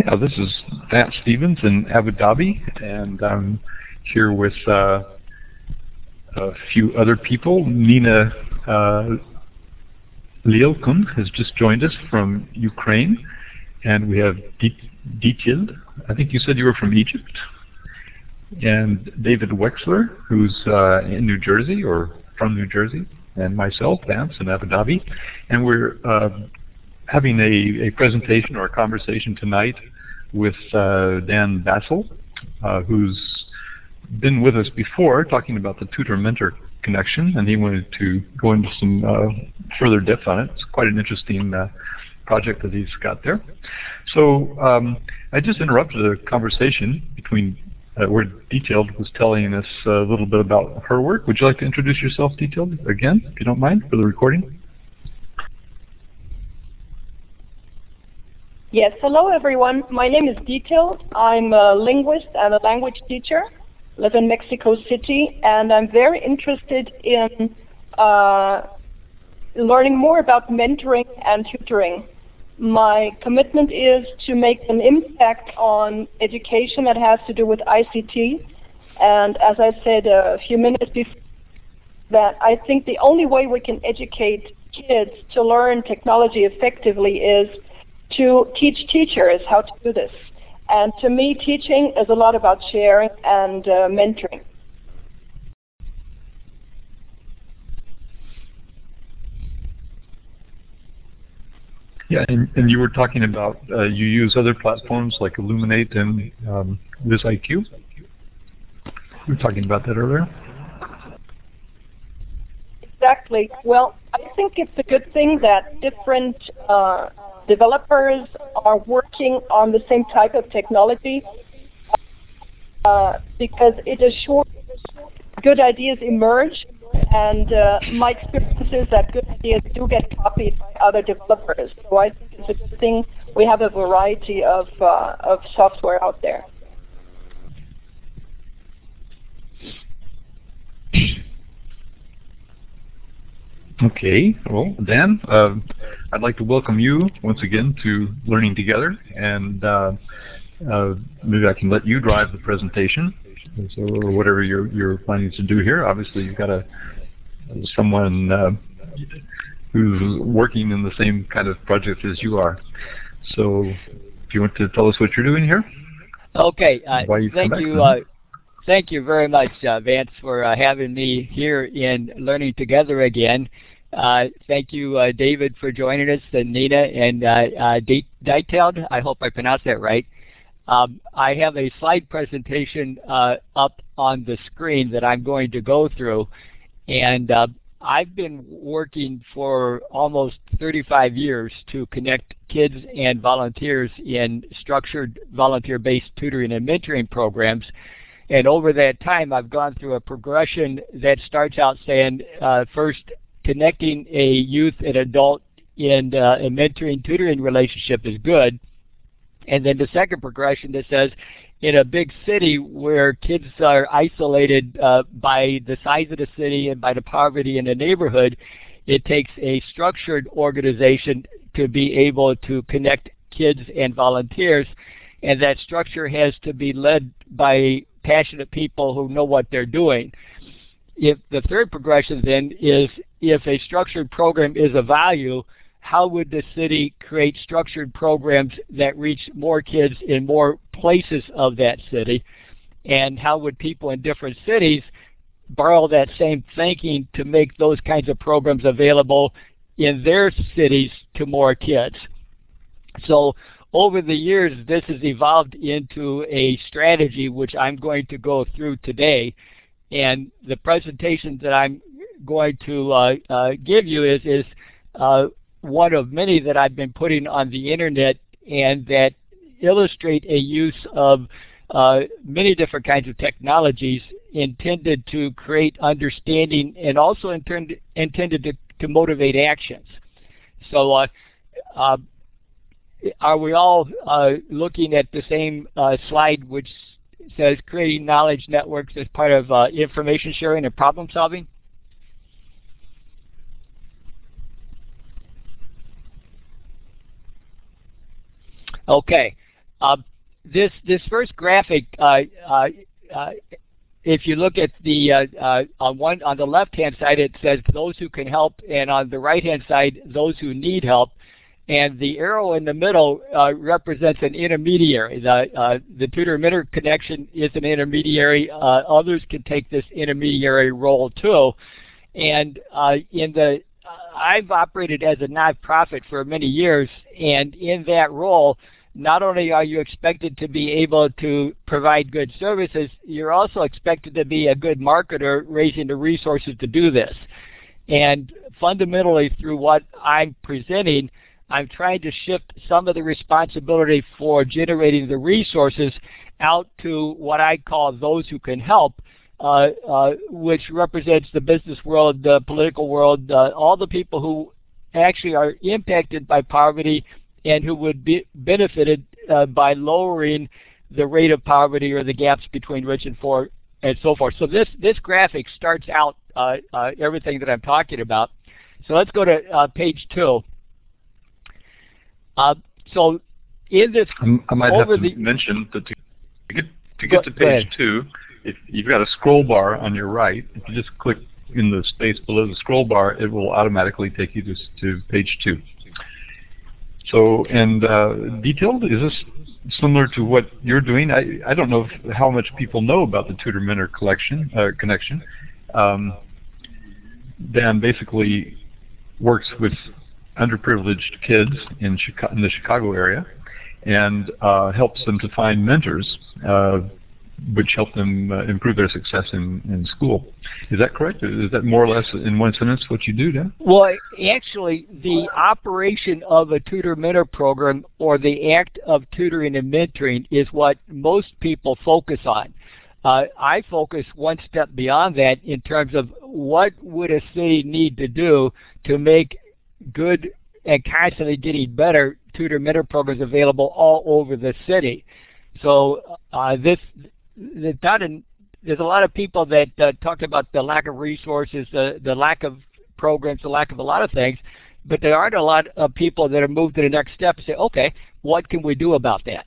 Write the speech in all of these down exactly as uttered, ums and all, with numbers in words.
Yeah, this is Vance Stevens in Abu Dhabi, and I'm here with uh, a few other people. Nina uh, Lielkun has just joined us from Ukraine, and we have Ditil. I think you said you were from Egypt. And David Wexler, who's uh, in New Jersey, or from New Jersey, and myself, Vance, in Abu Dhabi. And we're uh, having a, a presentation or a conversation tonight with uh, Dan Bassel, uh, who's been with us before talking about the tutor-mentor connection, and he wanted to go into some uh, further depth on it. It's quite an interesting uh, project that he's got there. So um, I just interrupted a conversation between uh, where Detailed was telling us a little bit about her work. Would you like to introduce yourself, Detailed, again, if you don't mind, for the recording? Yes, hello everyone. My name is Detailed. I'm a linguist and a language teacher. Live in Mexico City, and I'm very interested in uh, learning more about mentoring and tutoring. My commitment is to make an impact on education that has to do with I C T. And as I said a few minutes before, that I think the only way we can educate kids to learn technology effectively is to teach teachers how to do this. And to me, teaching is a lot about sharing and uh, mentoring. Yeah, and, and you were talking about uh, you use other platforms like Illuminate and um, VisIQ. You were talking about that earlier. Exactly. Well, I think it's a good thing that different uh, developers are working on the same type of technology uh, because it assures good ideas emerge, and uh, my experience is that good ideas do get copied by other developers. So I think it's a good thing we have a variety of, uh, of software out there. Okay, well, Dan, uh, I'd like to welcome you once again to Learning Together, and uh, uh, maybe I can let you drive the presentation, so, or whatever you're, you're planning to do here. Obviously, you've got a someone uh, who's working in the same kind of project as you are. So, if you want to tell us what you're doing here? Okay, uh, you thank you. Uh, thank you very much, uh, Vance, for uh, having me here in Learning Together again. Uh, thank you, uh, David, for joining us, and Nina and uh, uh, Detailed. I hope I pronounced that right. Um, I have a slide presentation uh, up on the screen that I'm going to go through, and uh, I've been working for almost thirty-five years to connect kids and volunteers in structured volunteer-based tutoring and mentoring programs. And over that time, I've gone through a progression that starts out saying, uh, first, connecting a youth and adult in uh, a mentoring tutoring relationship is good. And then the second progression that says, in a big city where kids are isolated uh, by the size of the city and by the poverty in the neighborhood, it takes a structured organization to be able to connect kids and volunteers, and that structure has to be led by passionate people who know what they're doing. If the third progression then is, if a structured program is of value, how would the city create structured programs that reach more kids in more places of that city? And how would people in different cities borrow that same thinking to make those kinds of programs available in their cities to more kids? So over the years, this has evolved into a strategy which I'm going to go through today. And the presentation that I'm going to uh, uh, give you is, is uh, one of many that I've been putting on the internet, and that illustrate a use of uh, many different kinds of technologies intended to create understanding and also intended, intended to, to motivate actions. So uh, uh, are we all uh, looking at the same uh, slide which says creating knowledge networks as part of uh, information sharing and problem solving? Okay, Uh, this this first graphic, uh, uh, uh, if you look at the uh, uh, on one on the left-hand side, it says those who can help, and on the right-hand side, those who need help. And the arrow in the middle uh, represents an intermediary. The uh, the tutor-mentor connection is an intermediary. Uh, others can take this intermediary role too. And uh, in the uh, I've operated as a nonprofit for many years, and in that role, not only are you expected to be able to provide good services, you're also expected to be a good marketer, raising the resources to do this. And fundamentally, through what I'm presenting, I'm trying to shift some of the responsibility for generating the resources out to what I call those who can help, uh, uh, which represents the business world, the political world, uh, all the people who actually are impacted by poverty and who would be benefited uh, by lowering the rate of poverty or the gaps between rich and poor and so forth. So this, this graphic starts out uh, uh, everything that I'm talking about. So let's go to uh, page two. Uh, so in this, I might have to the, mention that to get to get to page two, if you've got a scroll bar on your right, if you just click in the space below the scroll bar, it will automatically take you to, to page two. So, and uh, detailed, is this similar to what you're doing? I, I don't know if, how much people know about the tutor-mentor collection uh, connection. Um, Dan basically works with underprivileged kids in, Chicago, in the Chicago area, and uh, helps them to find mentors, uh, which help them uh, improve their success in, in school. Is that correct? Is that more or less in one sentence what you do, Dan? Well, actually, the operation of a tutor-mentor program, or the act of tutoring and mentoring, is what most people focus on. Uh, I focus one step beyond that in terms of what would a city need to do to make good and constantly getting better tutor-mentor programs available all over the city. So uh, this, not in, there's a lot of people that uh, talked about the lack of resources, the, the lack of programs, the lack of a lot of things, but there aren't a lot of people that have moved to the next step and say, okay, what can we do about that?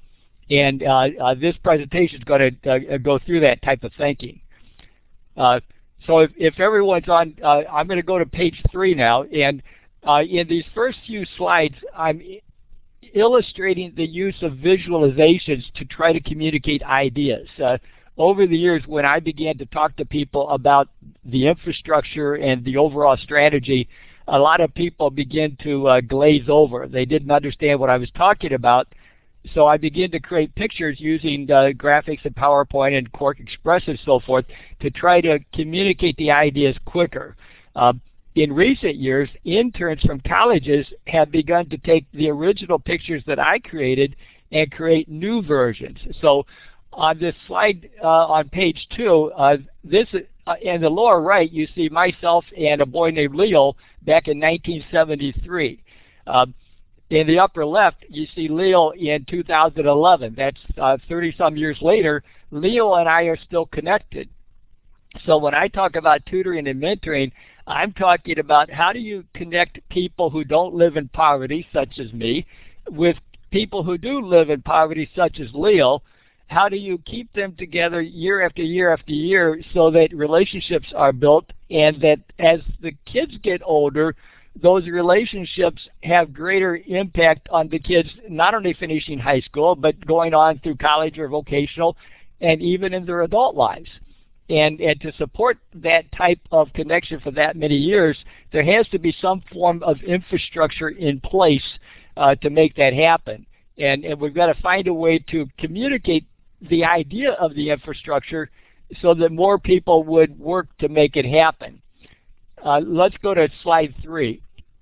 And uh, uh, this presentation is going to uh, go through that type of thinking. Uh, so if, if everyone's on, uh, I'm going to go to page three now, and uh, in these first few slides, I'm illustrating the use of visualizations to try to communicate ideas. Uh, over the years, when I began to talk to people about the infrastructure and the overall strategy, a lot of people began to uh, glaze over. They didn't understand what I was talking about. So I began to create pictures using uh, graphics and PowerPoint and Quark Express and so forth to try to communicate the ideas quicker. Uh, in recent years, interns from colleges have begun to take the original pictures that I created and create new versions. So on this slide uh, on page two, uh, this uh, in the lower right, you see myself and a boy named Leo back in nineteen seventy-three. Uh, In the upper left, you see Leo in two thousand eleven. That's uh, thirty some years later. Leo and I are still connected. So when I talk about tutoring and mentoring, I'm talking about how do you connect people who don't live in poverty, such as me, with people who do live in poverty, such as Leo. How do you keep them together year after year after year so that relationships are built, and that as the kids get older, those relationships have greater impact on the kids, not only finishing high school, but going on through college or vocational, and even in their adult lives. And, and to support that type of connection for that many years, there has to be some form of infrastructure in place uh, to make that happen. And, and we've got to find a way to communicate the idea of the infrastructure so that more people would work to make it happen. Uh, let's go to slide three.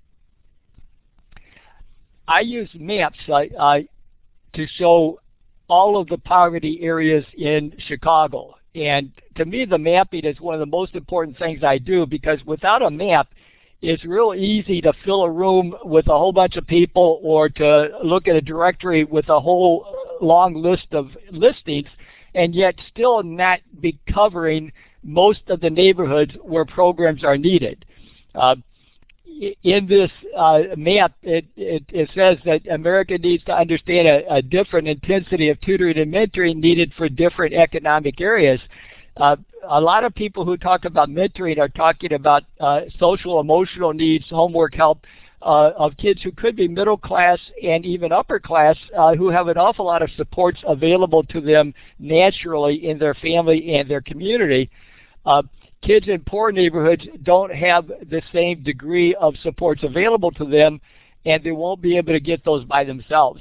I use maps uh, uh, to show all of the poverty areas in Chicago. And to me, the mapping is one of the most important things I do, because without a map, it's real easy to fill a room with a whole bunch of people, or to look at a directory with a whole long list of listings, and yet still not be covering most of the neighborhoods where programs are needed. Uh, in this uh, map, it, it, it says that America needs to understand a, a different intensity of tutoring and mentoring needed for different economic areas. Uh, a lot of people who talk about mentoring are talking about uh, social, emotional needs, homework help uh, of kids who could be middle class and even upper class uh, who have an awful lot of supports available to them naturally in their family and their community. Uh, kids in poor neighborhoods don't have the same degree of supports available to them, and they won't be able to get those by themselves.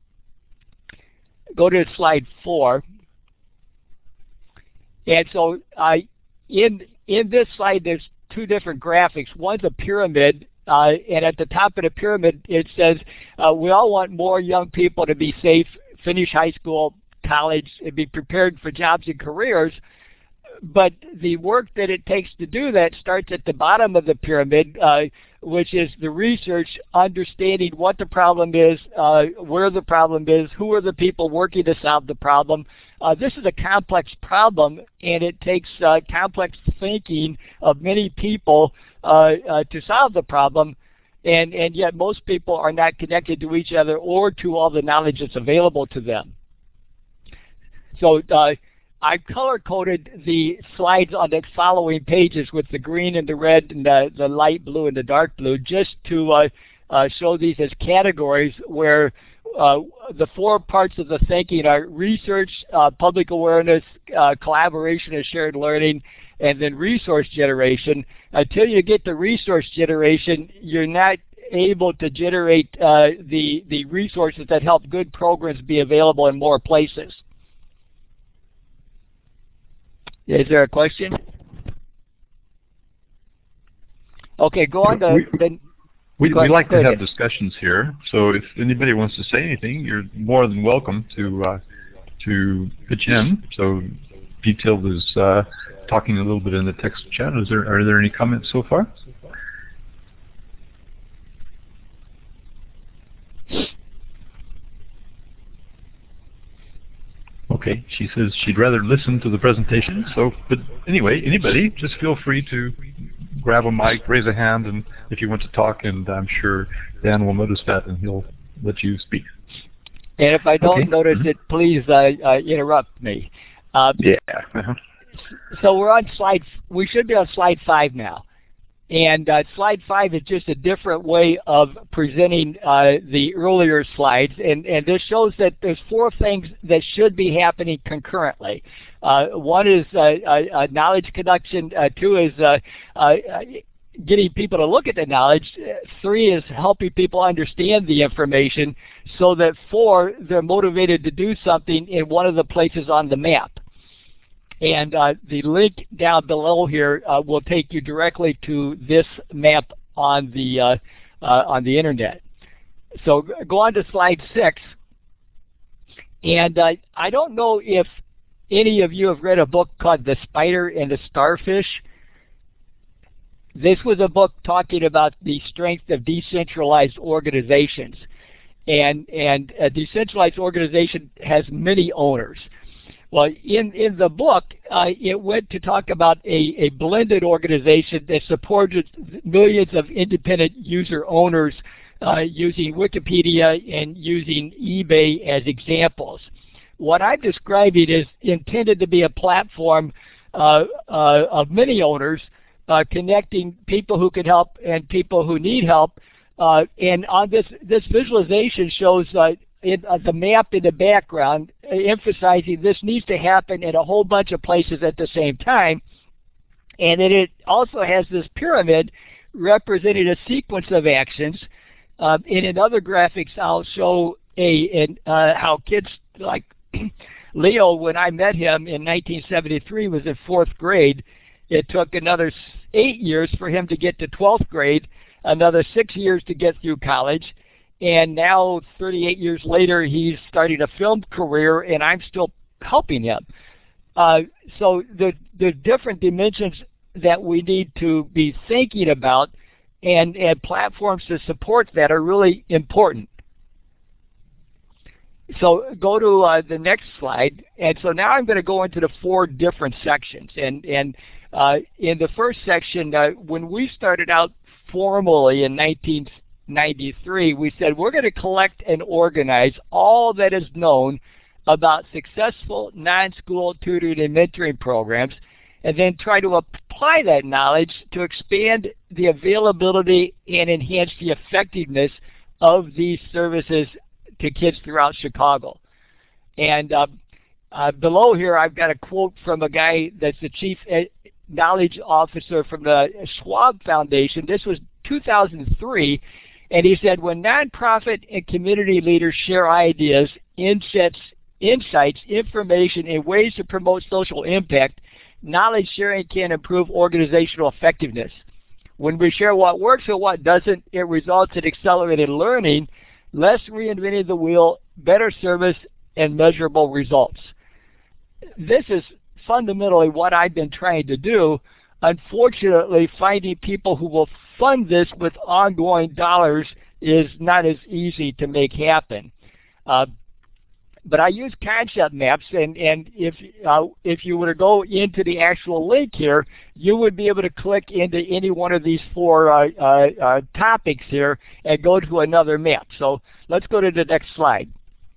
Go to slide four. And so uh, in, in this slide, there's two different graphics. One's a pyramid, uh, and at the top of the pyramid, it says, uh, we all want more young people to be safe, finish high school, college, and be prepared for jobs and careers. But the work that it takes to do that starts at the bottom of the pyramid, uh, which is the research, understanding what the problem is, uh, where the problem is, who are the people working to solve the problem. Uh, this is a complex problem, and it takes uh, complex thinking of many people uh, uh, to solve the problem, and, and yet most people are not connected to each other or to all the knowledge that's available to them. So uh, I color-coded the slides on the following pages with the green and the red and the, the light blue and the dark blue, just to uh, uh, show these as categories where uh, the four parts of the thinking are research, uh, public awareness, uh, collaboration and shared learning, and then resource generation. Until you get to resource generation, you're not able to generate uh, the, the resources that help good programs be available in more places. Is there a question? Okay, go on to we, the... We, go we like to ahead. have discussions here, so if anybody wants to say anything, you're more than welcome to uh, to pitch in. So Detailed is uh, talking a little bit in the text chat. Is there, are there any comments so far? Okay, she says she'd rather listen to the presentation. So, but anyway, anybody, just feel free to grab a mic, raise a hand, and if you want to talk, and I'm sure Dan will notice that, and he'll let you speak. And if I don't okay. notice mm-hmm. it, please uh, uh, interrupt me. Uh, yeah. Uh-huh. So we're on slide. We should be on slide five now. And uh, slide five is just a different way of presenting uh, the earlier slides, and, and this shows that there's four things that should be happening concurrently. Uh, one is uh, uh, knowledge conduction. Uh, two is uh, uh, getting people to look at the knowledge. Three is helping people understand the information, so that four, they're motivated to do something in one of the places on the map. And uh, the link down below here uh, will take you directly to this map on the uh, uh, on the internet. So go on to slide six. And uh, I don't know if any of you have read a book called The Spider and the Starfish. This was a book talking about the strength of decentralized organizations. And, and a decentralized organization has many owners. Well, in, in the book, uh, it went to talk about a, a blended organization that supported millions of independent user owners uh, using Wikipedia and using eBay as examples. What I'm describing is intended to be a platform uh, uh, of many owners uh, connecting people who can help and people who need help. Uh, and on this, this visualization shows uh, In, uh, the map in the background, uh, emphasizing this needs to happen in a whole bunch of places at the same time. And then it also has this pyramid representing a sequence of actions. Uh, and in other graphics, I'll show a in, uh, how kids like Leo, when I met him in nineteen seventy-three, was in fourth grade. It took another eight years for him to get to twelfth grade, another six years to get through college. And now, thirty-eight years later, he's starting a film career, and I'm still helping him. Uh, so the, the different dimensions that we need to be thinking about and, and platforms to support that are really important. So go to uh, the next slide. And so now I'm going to go into the four different sections. And, and uh, in the first section, uh, when we started out formally in nineteen ninety-three, we said we're going to collect and organize all that is known about successful non-school tutoring and mentoring programs, and then try to apply that knowledge to expand the availability and enhance the effectiveness of these services to kids throughout Chicago. And uh, uh, below here, I've got a quote from a guy that's the chief knowledge officer from the Schwab Foundation. This was two thousand three, and he said, when nonprofit and community leaders share ideas, insights, insights, information, and ways to promote social impact, knowledge sharing can improve organizational effectiveness. When we share what works and what doesn't, it results in accelerated learning, less reinventing the wheel, better service, and measurable results. This is fundamentally what I've been trying to do. Unfortunately, finding people who will fund this with ongoing dollars is not as easy to make happen. Uh, but I use concept maps, and, and if, uh, if you were to go into the actual link here, you would be able to click into any one of these four uh, uh, uh, topics here and go to another map. So let's go to the next slide.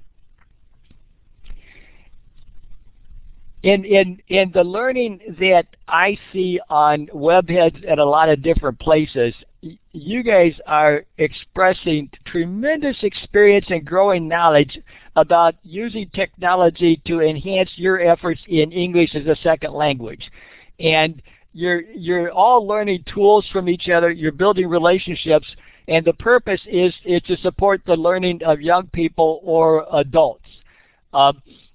In, in, in the learning that I see on webheads at a lot of different places, you guys are expressing tremendous experience and growing knowledge about using technology to enhance your efforts in English as a second language. And you're, you're all learning tools from each other, you're building relationships, and the purpose is, is to support the learning of young people or adults. Uh,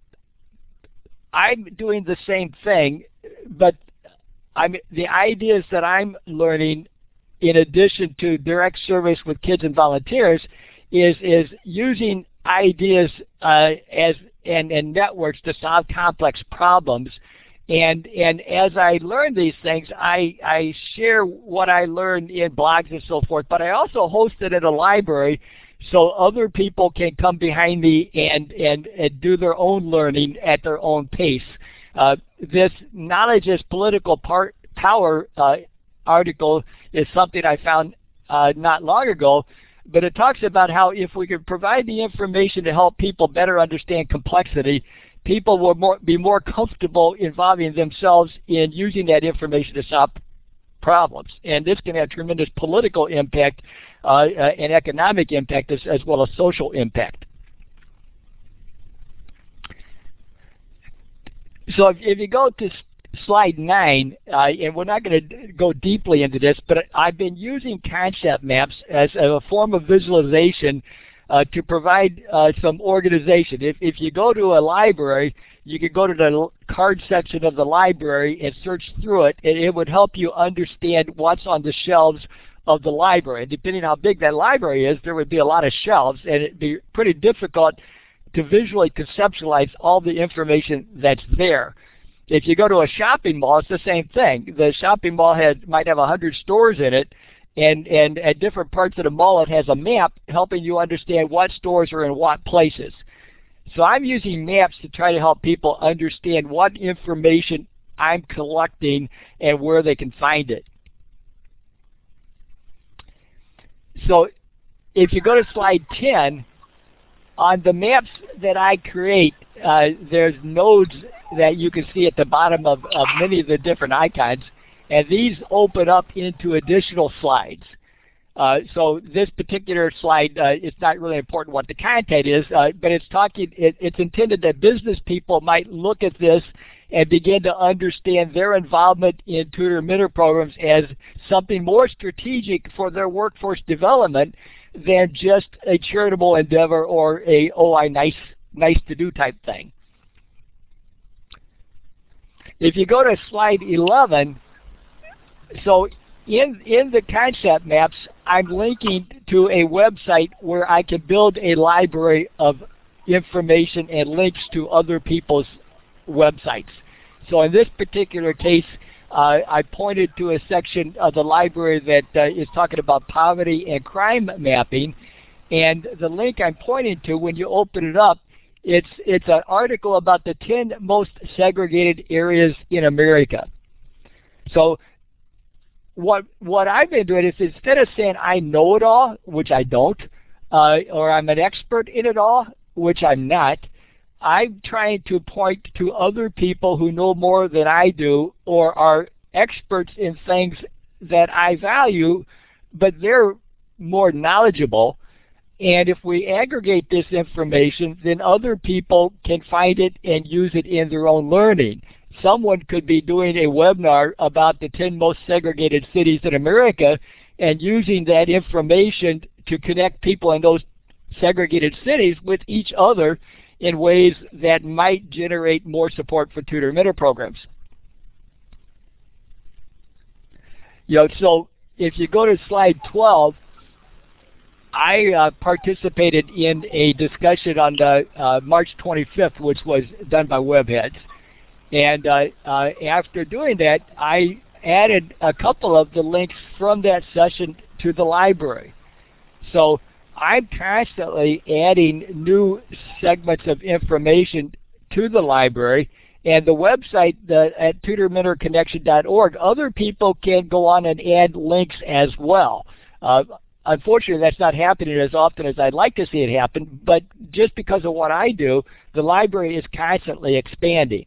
I'm doing the same thing, but I'm, the ideas that I'm learning in addition to direct service with kids and volunteers is, is using ideas uh, as and, and networks to solve complex problems. And, and as I learn these things, I, I share what I learned in blogs and so forth, but I also host it at a library so other people can come behind me and, and, and do their own learning at their own pace. Uh, this Knowledge is Political part, Power uh, article is something I found uh, not long ago, but it talks about how if we could provide the information to help people better understand complexity, people will more, be more comfortable involving themselves in using that information to solve problems. And this can have tremendous political impact uh, uh, and economic impact as, as well as social impact. So if, if you go to slide nine, uh, and we're not going to go deeply into this, but I've been using concept maps as a form of visualization uh, to provide uh, some organization. If, if you go to a library, you can go to the card section of the library and search through it, and it would help you understand what's on the shelves of the library. And depending on how big that library is, there would be a lot of shelves, and it'd be pretty difficult to visually conceptualize all the information that's there. If you go to a shopping mall, it's the same thing. The shopping mall had, might have one hundred stores in it, and, and at different parts of the mall it has a map helping you understand what stores are in what places. So I'm using maps to try to help people understand what information I'm collecting and where they can find it. So if you go to slide ten, on the maps that I create, uh, there's nodes that you can see at the bottom of, of many of the different icons, and these open up into additional slides. Uh, so this particular slide, uh, it's not really important what the content is, uh, but it's talking. It, it's intended that business people might look at this and begin to understand their involvement in tutor and mentor programs as something more strategic for their workforce development than just a charitable endeavor or a oh I nice nice to do type thing. If you go to slide eleven, so in in the concept maps, I'm linking to a website where I can build a library of information and links to other people's websites. So in this particular case, uh, I pointed to a section of the library that uh, is talking about poverty and crime mapping, and the link I'm pointing to, when you open it up, it's it's an article about the ten most segregated areas in America. So what what I've been doing is instead of saying I know it all, which I don't, uh, or I'm an expert in it all, which I'm not, I'm trying to point to other people who know more than I do or are experts in things that I value, but they're more knowledgeable. And if we aggregate this information, then other people can find it and use it in their own learning. Someone could be doing a webinar about the ten most segregated cities in America and using that information to connect people in those segregated cities with each other in ways that might generate more support for tutor mentor programs. You know, so if you go to slide twelve, I uh, participated in a discussion on the, uh, March twenty-fifth, which was done by Webheads. And uh, uh, after doing that, I added a couple of the links from that session to the library. So I'm constantly adding new segments of information to the library, and the website the, at tutor mentor connection dot org, other people can go on and add links as well. Uh, unfortunately, that's not happening as often as I'd like to see it happen, but just because of what I do, the library is constantly expanding.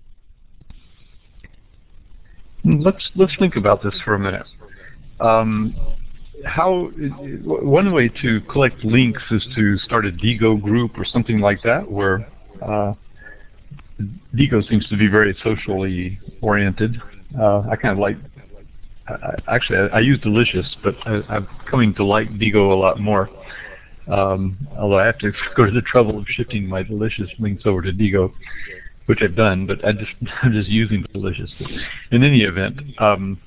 Let's let's think about this for a minute. Um, how one way to collect links is to start a Diigo group or something like that, where uh, Diigo seems to be very socially oriented. Uh, I kind of like. I, actually, I, I use Delicious, but I, I'm coming to like Diigo a lot more. Um, although I have to go to the trouble of shifting my Delicious links over to Diigo, which I've done, but I just, I'm just using Delicious. In any event, um,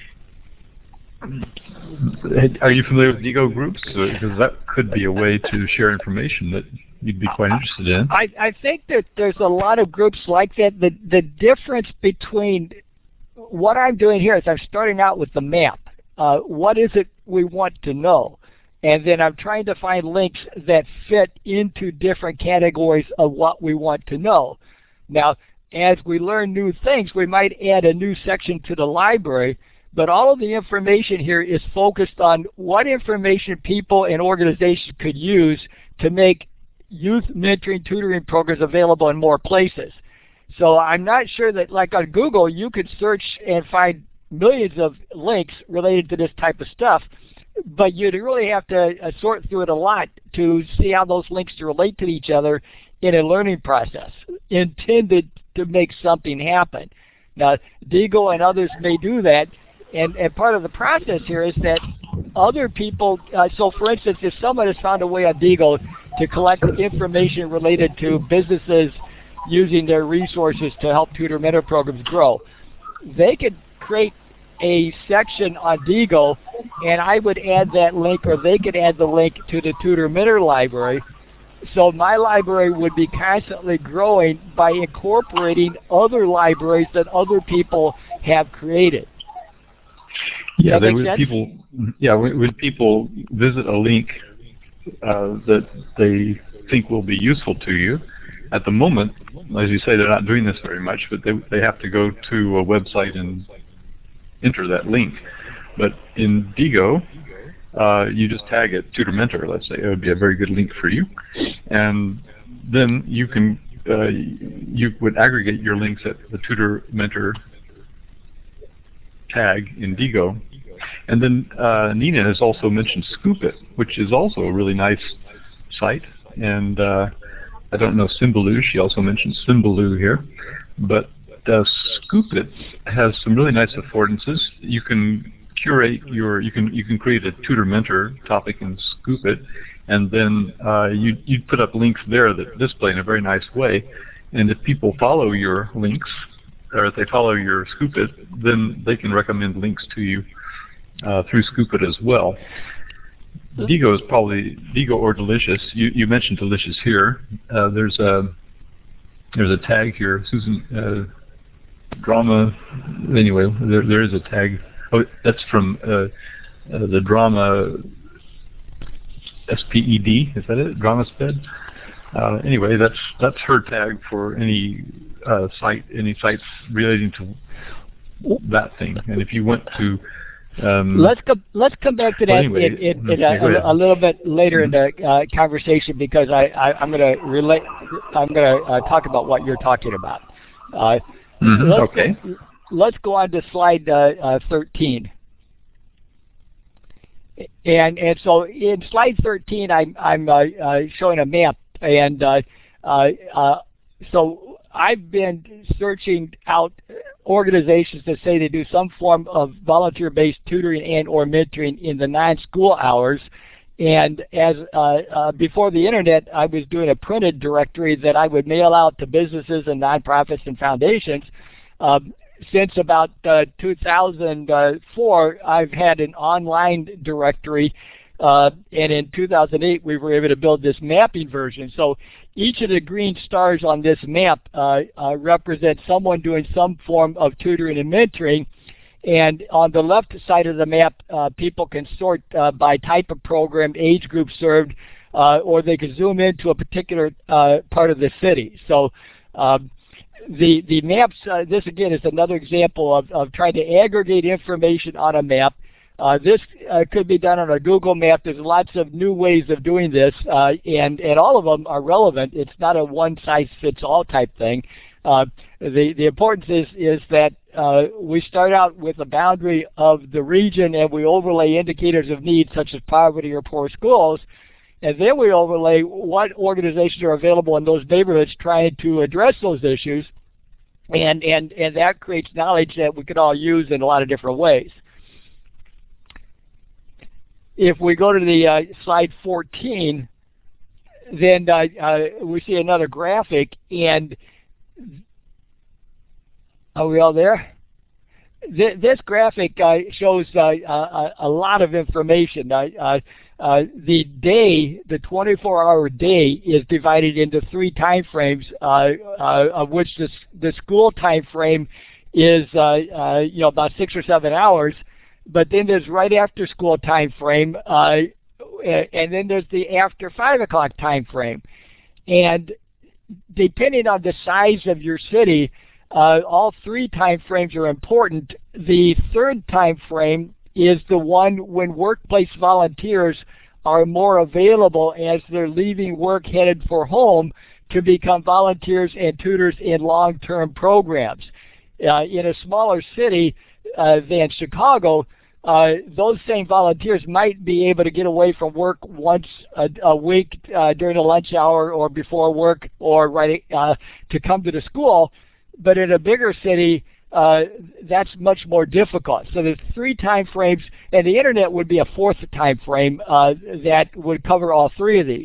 are you familiar with Diigo groups? Because that could be a way to share information that you'd be quite interested in. I, I think that there's a lot of groups like that. The, the difference between what I'm doing here is I'm starting out with the map. Uh, what is it we want to know? And then I'm trying to find links that fit into different categories of what we want to know. Now, as we learn new things, we might add a new section to the library, but all of the information here is focused on what information people and organizations could use to make youth mentoring tutoring programs available in more places. So I'm not sure that, like on Google, you could search and find millions of links related to this type of stuff, but you'd really have to uh, sort through it a lot to see how those links relate to each other in a learning process intended to make something happen. Now, Diigo and others may do that, and, and part of the process here is that other people, uh, so for instance, if someone has found a way on Diigo to collect information related to businesses using their resources to help tutor mentor programs grow, they could create a section on Diigo, and I would add that link, or they could add the link to the tutor mentor library. So my library would be constantly growing by incorporating other libraries that other people have created. Yeah, they, would people. Yeah, when people visit a link uh, that they think will be useful to you, at the moment, as you say, they're not doing this very much, but they they have to go to a website and enter that link. But in Diigo, Uh, you just tag it tutor mentor, let's say. It would be a very good link for you, and then you can uh, you would aggregate your links at the tutor mentor tag in Diigo, and then uh, Nina has also mentioned Scoopit, which is also a really nice site, and uh, I don't know Symbaloo. She also mentioned Symbaloo here, but uh, Scoopit has some really nice affordances. You can curate your, you can you can create a tutor mentor topic and Scoop it, and then uh, you you put up links there that display in a very nice way. And if people follow your links, or if they follow your Scoop it, then they can recommend links to you uh, through Scoop it as well. Diigo is probably Diigo or Delicious. You you mentioned Delicious here. Uh, there's a there's a tag here, Susan. Uh, drama. Anyway, there there is a tag. Oh, that's from uh, uh, the drama S P E D. Is that it? DramaSped. Uh, anyway, that's that's her tag for any uh, site, any sites relating to that thing. And if you went to Um, let's come. Let's come back to that well, anyway, in, in, in yeah, a, a little bit later mm-hmm. in the uh, conversation, because I, I I'm going to relate. I'm going to uh, talk about what you're talking about. Uh, mm-hmm. let's Okay. Go, let's go on to slide uh, uh, thirteen. And and so in slide thirteen, I'm I'm uh, uh, showing a map, and uh, uh, uh, so I've been searching out organizations that say they do some form of volunteer-based tutoring and or mentoring in the non-school hours. And as uh, uh, before the internet, I was doing a printed directory that I would mail out to businesses and nonprofits and foundations. Um, Since about uh, two thousand four, I've had an online directory, uh, and in two thousand eight, we were able to build this mapping version. So each of the green stars on this map uh, uh, represents someone doing some form of tutoring and mentoring. And on the left side of the map, uh, people can sort uh, by type of program, age group served, uh, or they can zoom into a particular uh, part of the city. So. Um, The, the maps, uh, this again is another example of, of trying to aggregate information on a map. Uh, this uh, could be done on a Google map. There's lots of new ways of doing this, uh, and, and all of them are relevant. It's not a one-size-fits-all type thing. Uh, the, the importance is, is that uh, we start out with a boundary of the region, and we overlay indicators of need, such as poverty or poor schools. And then we overlay what organizations are available in those neighborhoods trying to address those issues. And, and, and that creates knowledge that we could all use in a lot of different ways. If we go to the uh, slide fourteen, then uh, uh, we see another graphic. And are we all there? This graphic uh, shows uh, a, a lot of information. Uh, uh, uh, the day, the twenty-four hour day, is divided into three time frames, uh, uh, of which the, the school time frame is uh, uh, you know, about six or seven hours. But then there's right after school time frame, uh, and then there's the after five o'clock time frame. And depending on the size of your city, Uh, all three time frames are important. The third time frame is the one when workplace volunteers are more available as they're leaving work headed for home to become volunteers and tutors in long-term programs. Uh, in a smaller city uh, than Chicago, uh, those same volunteers might be able to get away from work once a, a week uh, during a lunch hour or before work, or right uh, to come to the school. But in a bigger city, uh, that's much more difficult. So there's three time frames, and the internet would be a fourth time frame uh, that would cover all three of these.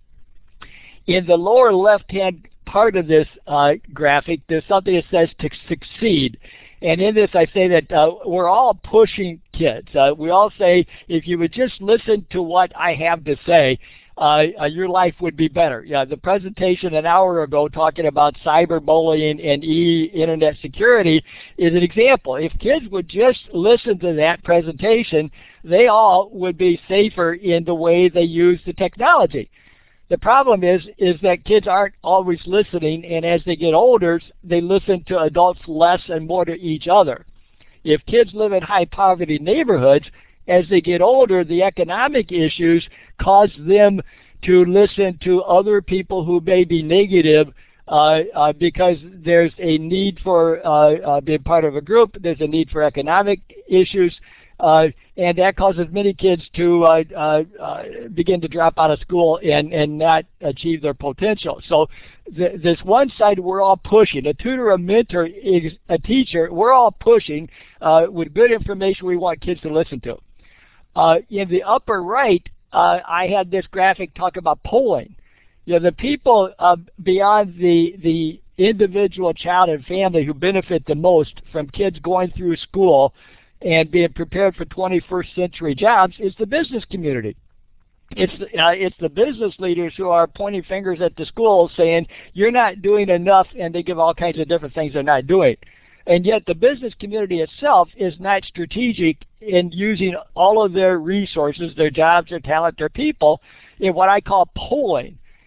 In the lower left-hand part of this uh, graphic, there's something that says to succeed. And in this, I say that uh, we're all pushing kids. Uh, we all say, if you would just listen to what I have to say, Uh, uh, your life would be better. Yeah, the presentation an hour ago talking about cyberbullying and e-internet security is an example. If kids would just listen to that presentation, they all would be safer in the way they use the technology. The problem is, is that kids aren't always listening, and as they get older, they listen to adults less and more to each other. If kids live in high poverty neighborhoods, as they get older, the economic issues cause them to listen to other people who may be negative uh, uh, because there's a need for uh, uh, being part of a group, there's a need for economic issues, uh, and that causes many kids to uh, uh, uh, begin to drop out of school and, and not achieve their potential. So th this one side, we're all pushing. A tutor, a mentor, is a teacher, we're all pushing uh, with good information we want kids to listen to. Uh, in the upper right, uh, I had this graphic talk about polling. You know, the people uh, beyond the the individual child and family who benefit the most from kids going through school and being prepared for twenty-first century jobs is the business community. It's uh, it's the business leaders who are pointing fingers at the schools saying, you're not doing enough, and they give all kinds of different things they're not doing. And yet the business community itself is not strategic in using all of their resources, their jobs, their talent, their people, in what I call polling.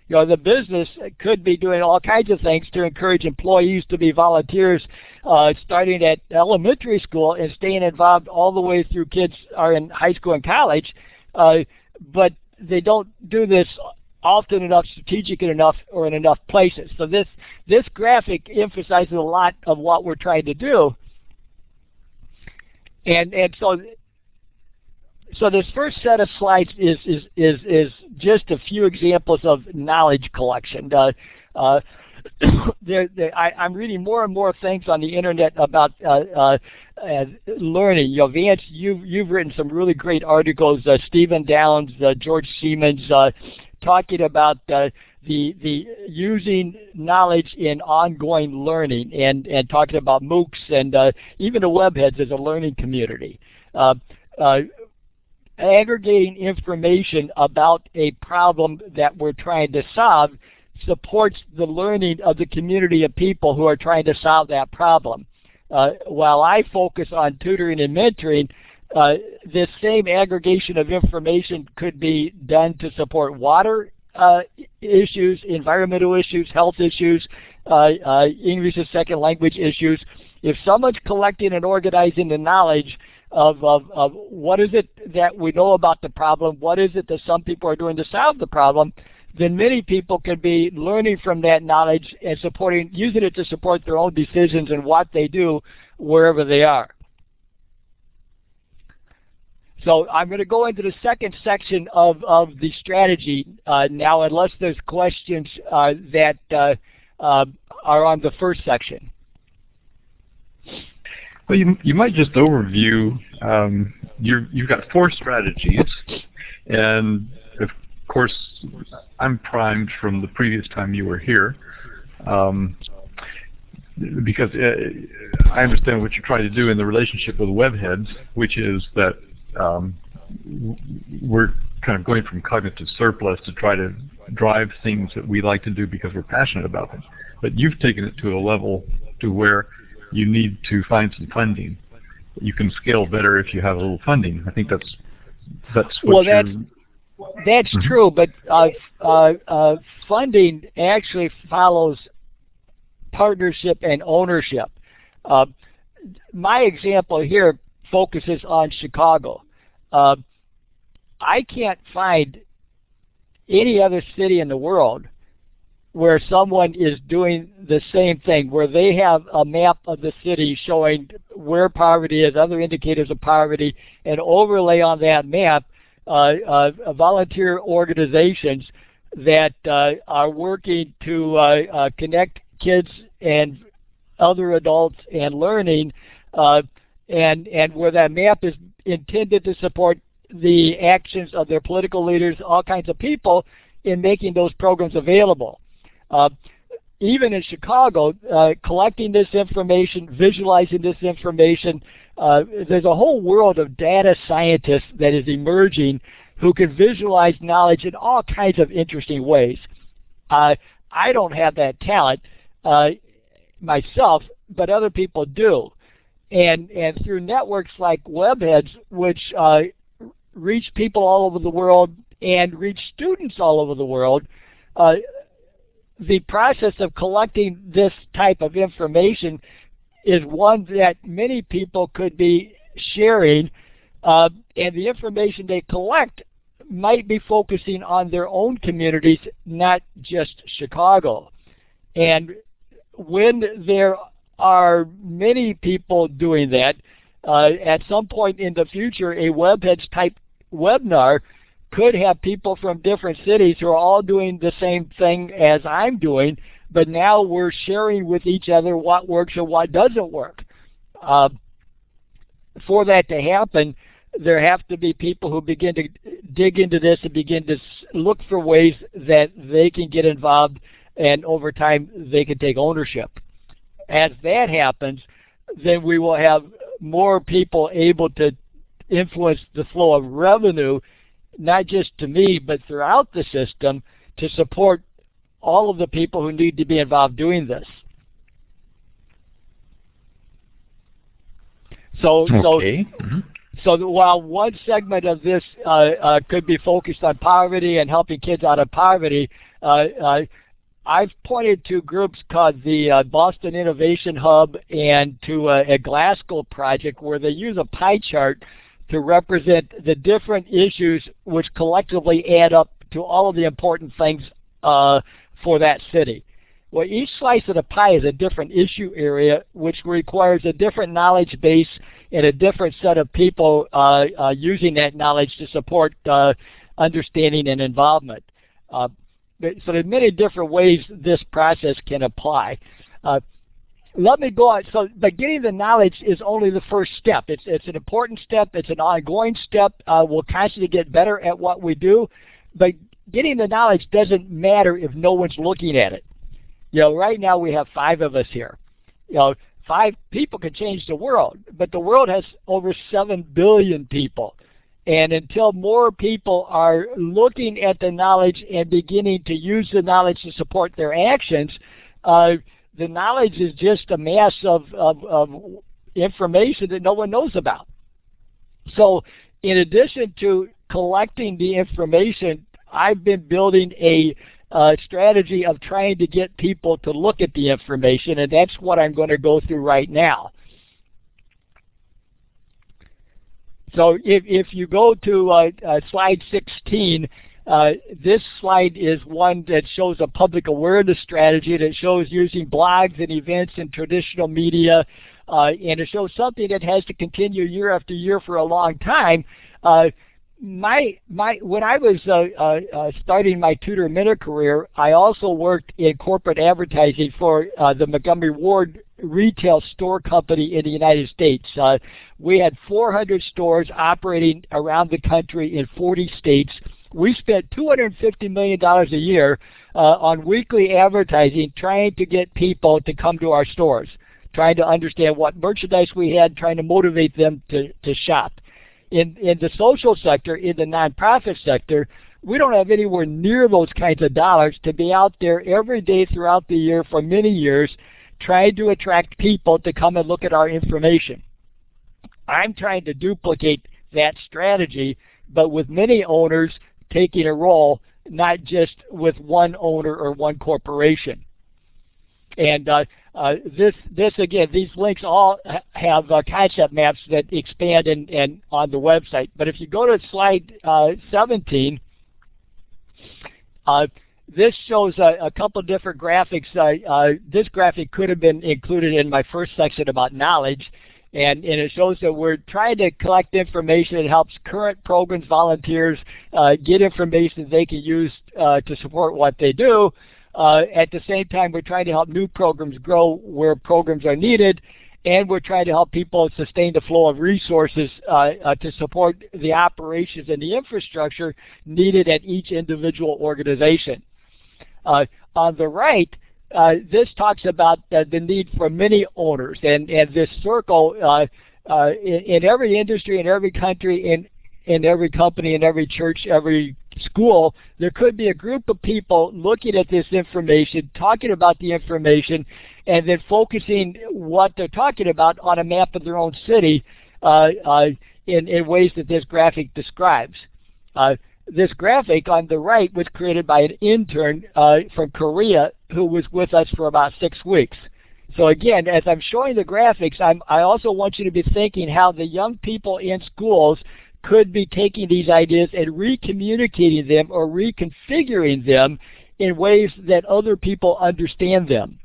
You know, the business could be doing all kinds of things to encourage employees to be volunteers, uh, starting at elementary school and staying involved all the way through kids are in high school and college. Uh, but they don't do this often enough, strategic enough, or in enough places. So this this graphic emphasizes a lot of what we're trying to do. And and so so this first set of slides is is is is just a few examples of knowledge collection. Uh, uh, there, there, I, I'm reading more and more things on the internet about uh, uh, uh, learning. You know, Vance, you've you've written some really great articles. Uh, Stephen Downs, uh, George Siemens, uh, talking about uh, the the using knowledge in ongoing learning, and and talking about MOOCs, and uh, even the Webheads as a learning community. Uh, uh, aggregating information about a problem that we're trying to solve supports the learning of the community of people who are trying to solve that problem. Uh, while I focus on tutoring and mentoring, uh, this same aggregation of information could be done to support water uh, issues, environmental issues, health issues, uh, uh, English as second language issues. If someone's collecting and organizing the knowledge Of, of, of what is it that we know about the problem, what is it that some people are doing to solve the problem, then many people can be learning from that knowledge and supporting, using it to support their own decisions and what they do wherever they are. So I'm going to go into the second section of, of the strategy uh, now, unless there's questions uh, that uh, uh, are on the first section. Well, you, you might just overview, um, you're, you've got four strategies, and of course I'm primed from the previous time you were here, um, because uh, I understand what you're trying to do in the relationship with Webheads, which is that um, we're kind of going from cognitive surplus to try to drive things that we like to do because we're passionate about them. But you've taken it to a level to where you need to find some funding. You can scale better if you have a little funding. I think that's that's what well, that's that's mm-hmm. true. But uh, uh, uh, funding actually follows partnership and ownership. Uh, my example here focuses on Chicago. Uh, I can't find any other city in the world where someone is doing the same thing, where they have a map of the city showing where poverty is, other indicators of poverty, and overlay on that map uh, uh, volunteer organizations that uh, are working to uh, uh, connect kids and other adults and learning, uh, and, and where that map is intended to support the actions of their political leaders, all kinds of people, in making those programs available. Uh, even in Chicago, uh, collecting this information, visualizing this information, uh, there's a whole world of data scientists that is emerging who can visualize knowledge in all kinds of interesting ways. Uh, I don't have that talent uh, myself, but other people do. And, and through networks like Webheads, which uh, reach people all over the world and reach students all over the world, uh, the process of collecting this type of information is one that many people could be sharing, uh, and the information they collect might be focusing on their own communities, not just Chicago. And when there are many people doing that, uh, at some point in the future, a Webheads type webinar could have people from different cities who are all doing the same thing as I'm doing, but now we're sharing with each other what works and what doesn't work. Uh, for that to happen, there have to be people who begin to dig into this and begin to look for ways that they can get involved, and over time they can take ownership. As that happens, then we will have more people able to influence the flow of revenue, not just to me, but throughout the system, to support all of the people who need to be involved doing this. So, okay. so, mm-hmm. so while one segment of this uh, uh, could be focused on poverty and helping kids out of poverty, uh, uh, I've pointed to groups called the uh, Boston Innovation Hub and to uh, a Glasgow project where they use a pie chart to represent the different issues which collectively add up to all of the important things uh, for that city. Well, each slice of the pie is a different issue area which requires a different knowledge base and a different set of people uh, uh, using that knowledge to support uh, understanding and involvement. Uh, So there are many different ways this process can apply. Uh, let me go on. So, but getting the knowledge is only the first step. It's it's an important step. It's an ongoing step. Uh, we'll constantly get better at what we do, but getting the knowledge doesn't matter if no one's looking at it. You know, right now we have five of us here. You know, five people can change the world, but the world has over seven billion people. And until more people are looking at the knowledge and beginning to use the knowledge to support their actions, uh, the knowledge is just a mass of, of, of information that no one knows about. So in addition to collecting the information, I've been building a uh, strategy of trying to get people to look at the information, and that's what I'm going to go through right now. So if, if you go to uh, uh, slide sixteen, uh, this slide is one that shows a public awareness strategy that shows using blogs and events and traditional media, uh, and it shows something that has to continue year after year for a long time. Uh, my my when I was uh, uh, uh, starting my Tutor Minute career, I also worked in corporate advertising for uh, the Montgomery Ward retail store company in the United States. Uh, we had four hundred stores operating around the country in forty states. We spent two hundred fifty million dollars a year uh, on weekly advertising trying to get people to come to our stores, trying to understand what merchandise we had, trying to motivate them to, to shop. In, in the social sector, in the nonprofit sector, we don't have anywhere near those kinds of dollars to be out there every day throughout the year for many years trying to attract people to come and look at our information. I'm trying to duplicate that strategy, but with many owners taking a role, not just with one owner or one corporation. And uh, uh, this, this again, these links all have uh, concept maps that expand and, and on the website. But if you go to slide uh, seventeen, uh, this shows a, a couple of different graphics. Uh, uh, this graphic could have been included in my first section about knowledge, and, and it shows that we're trying to collect information that helps current programs, volunteers uh, get information they can use uh, to support what they do. Uh, at the same time, we're trying to help new programs grow where programs are needed, and we're trying to help people sustain the flow of resources uh, uh, to support the operations and the infrastructure needed at each individual organization. Uh, on the right, uh, this talks about uh, the need for many owners, and, and this circle uh, uh, in, in every industry, in every country, in, in every company, in every church, every school, there could be a group of people looking at this information, talking about the information, and then focusing what they're talking about on a map of their own city uh, uh, in, in ways that this graphic describes. Uh, this graphic on the right was created by an intern uh, from Korea who was with us for about six weeks. So again, as I'm showing the graphics, I'm, I also want you to be thinking how the young people in schools could be taking these ideas and re-communicating them or reconfiguring them in ways that other people understand them.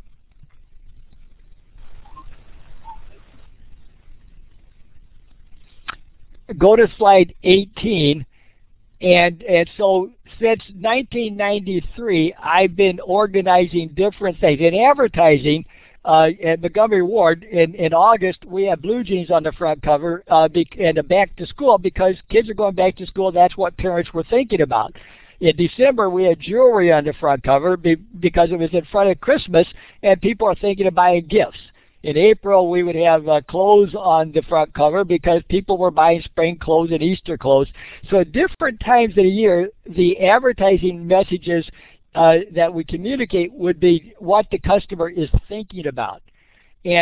Go to slide eighteen, and, and so since nineteen ninety-three, I've been organizing different things. In advertising, Uh, at Montgomery Ward, in, in August, we have blue jeans on the front cover uh, and a back to school because kids are going back to school. That's what parents were thinking about. In December, we had jewelry on the front cover be, because it was in front of Christmas and people are thinking of buying gifts. In April, we would have uh, clothes on the front cover because people were buying spring clothes and Easter clothes. So at different times of the year, the advertising messages Uh, that we communicate would be what the customer is thinking about. And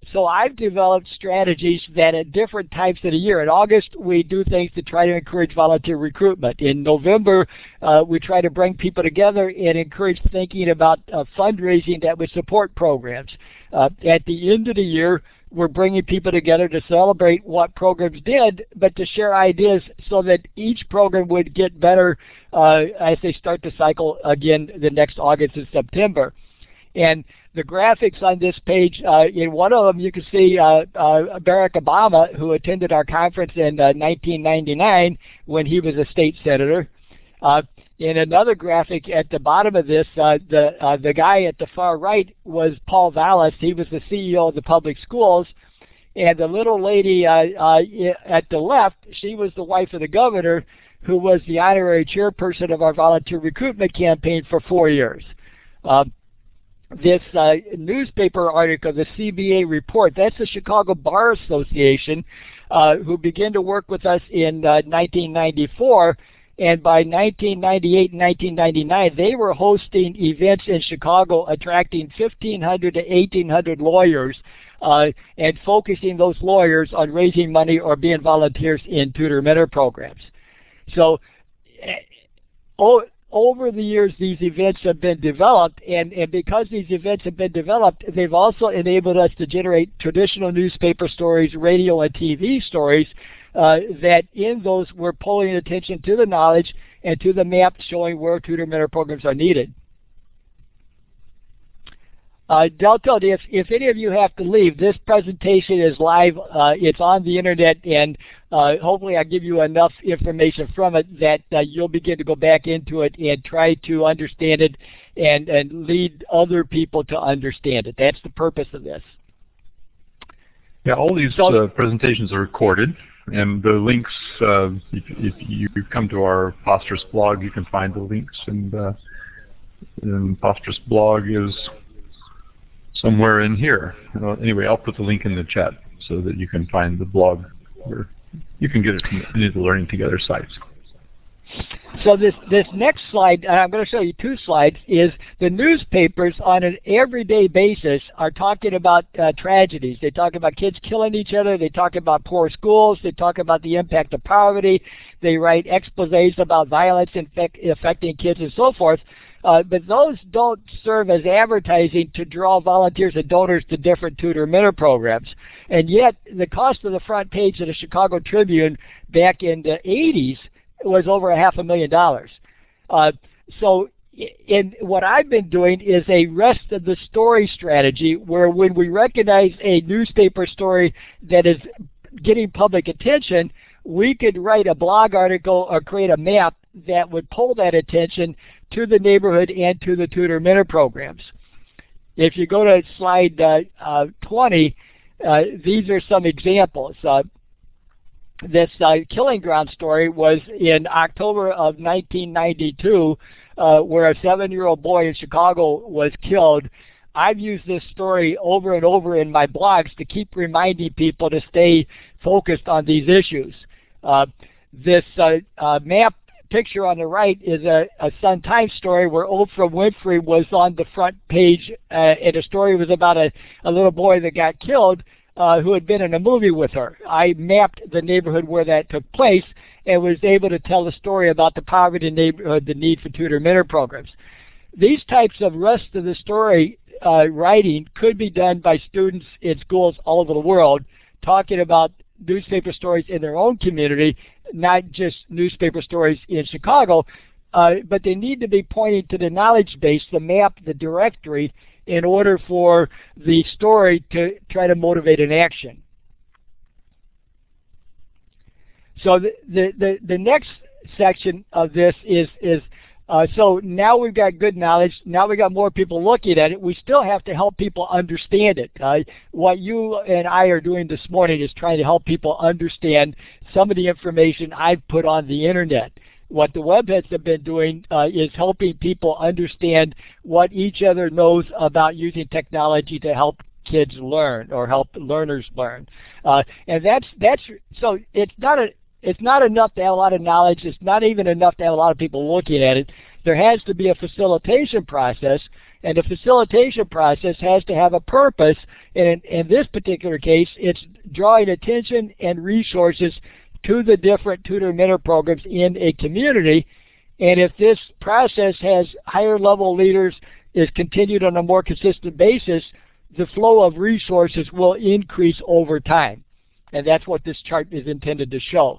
so I've developed strategies that at different times of the year. In August, we do things to try to encourage volunteer recruitment. In November, uh, we try to bring people together and encourage thinking about uh, fundraising that would support programs. Uh, at the end of the year, we're bringing people together to celebrate what programs did, but to share ideas so that each program would get better uh, as they start the cycle again the next August and September. And the graphics on this page, uh, in one of them you can see uh, uh, Barack Obama, who attended our conference in uh, nineteen ninety-nine when he was a state senator. Uh, in another graphic at the bottom of this, uh, the uh, the guy at the far right was Paul Vallis. He was the C E O of the public schools. And the little lady uh, uh, at the left, she was the wife of the governor, who was the honorary chairperson of our volunteer recruitment campaign for four years. Uh, This uh, newspaper article, the C B A report, that's the Chicago Bar Association, uh, who began to work with us in uh, nineteen ninety-four, and by nineteen ninety-eight and nineteen ninety-nine, they were hosting events in Chicago, attracting fifteen hundred to eighteen hundred lawyers, uh, and focusing those lawyers on raising money or being volunteers in tutor mentor programs. So, oh. Over the years, these events have been developed, and, and because these events have been developed, they've also enabled us to generate traditional newspaper stories, radio and T V stories, uh, that in those we're pulling attention to the knowledge and to the map showing where tutor mentor programs are needed. Uh, Delta, if, if any of you have to leave, this presentation is live. Uh, it's on the internet, and uh, hopefully I'll give you enough information from it that uh, you'll begin to go back into it and try to understand it and, and lead other people to understand it. That's the purpose of this. Yeah, all these so, uh, presentations are recorded, and the links, uh, if, if you come to our Posterous blog, you can find the links, and, uh, and Posterous blog is somewhere in here. Uh, anyway, I'll put the link in the chat so that you can find the blog where you can get it from any of the Learning Together sites. So this, this next slide, and I'm going to show you two slides, is the newspapers on an everyday basis are talking about uh, tragedies. They talk about kids killing each other. They talk about poor schools. They talk about the impact of poverty. They write exposés about violence infect, affecting kids and so forth. Uh, but those don't serve as advertising to draw volunteers and donors to different tutor mentor programs. And yet, the cost of the front page of the Chicago Tribune back in the eighties was over a half a million dollars. Uh, so in what I've been doing is a rest of the story strategy, where when we recognize a newspaper story that is getting public attention, we could write a blog article or create a map that would pull that attention to the neighborhood and to the tutor mentor programs. If you go to slide uh, uh, twenty, uh, these are some examples. Uh, this uh, Killing Ground story was in October of nineteen ninety-two, uh, where a seven-year-old boy in Chicago was killed. I've used this story over and over in my blogs to keep reminding people to stay focused on these issues. Uh, this uh, uh, map picture on the right is a, a Sun-Times story where Oprah Winfrey was on the front page, uh, and the story was about a, a little boy that got killed uh, who had been in a movie with her. I mapped the neighborhood where that took place and was able to tell the story about the poverty neighborhood, the need for tutor mentor programs. These types of rest of the story uh, writing could be done by students in schools all over the world, talking about newspaper stories in their own community, not just newspaper stories in Chicago, uh, but they need to be pointing to the knowledge base, the map, the directory, in order for the story to try to motivate an action. So the, the, the, the next section of this is, is uh, so now we've got good knowledge, now we've got more people looking at it, we still have to help people understand it. Uh, what you and I are doing this morning is trying to help people understand some of the information I've put on the internet. What the webheads have been doing uh, is helping people understand what each other knows about using technology to help kids learn or help learners learn. Uh, and that's, that's, so it's not a, It's not enough to have a lot of knowledge. It's not even enough to have a lot of people looking at it. there has to be a facilitation process, and the facilitation process has to have a purpose. And in, in this particular case, it's drawing attention and resources to the different tutor mentor programs in a community. And if this process has higher level leaders, is continued on a more consistent basis, the flow of resources will increase over time. And that's what this chart is intended to show.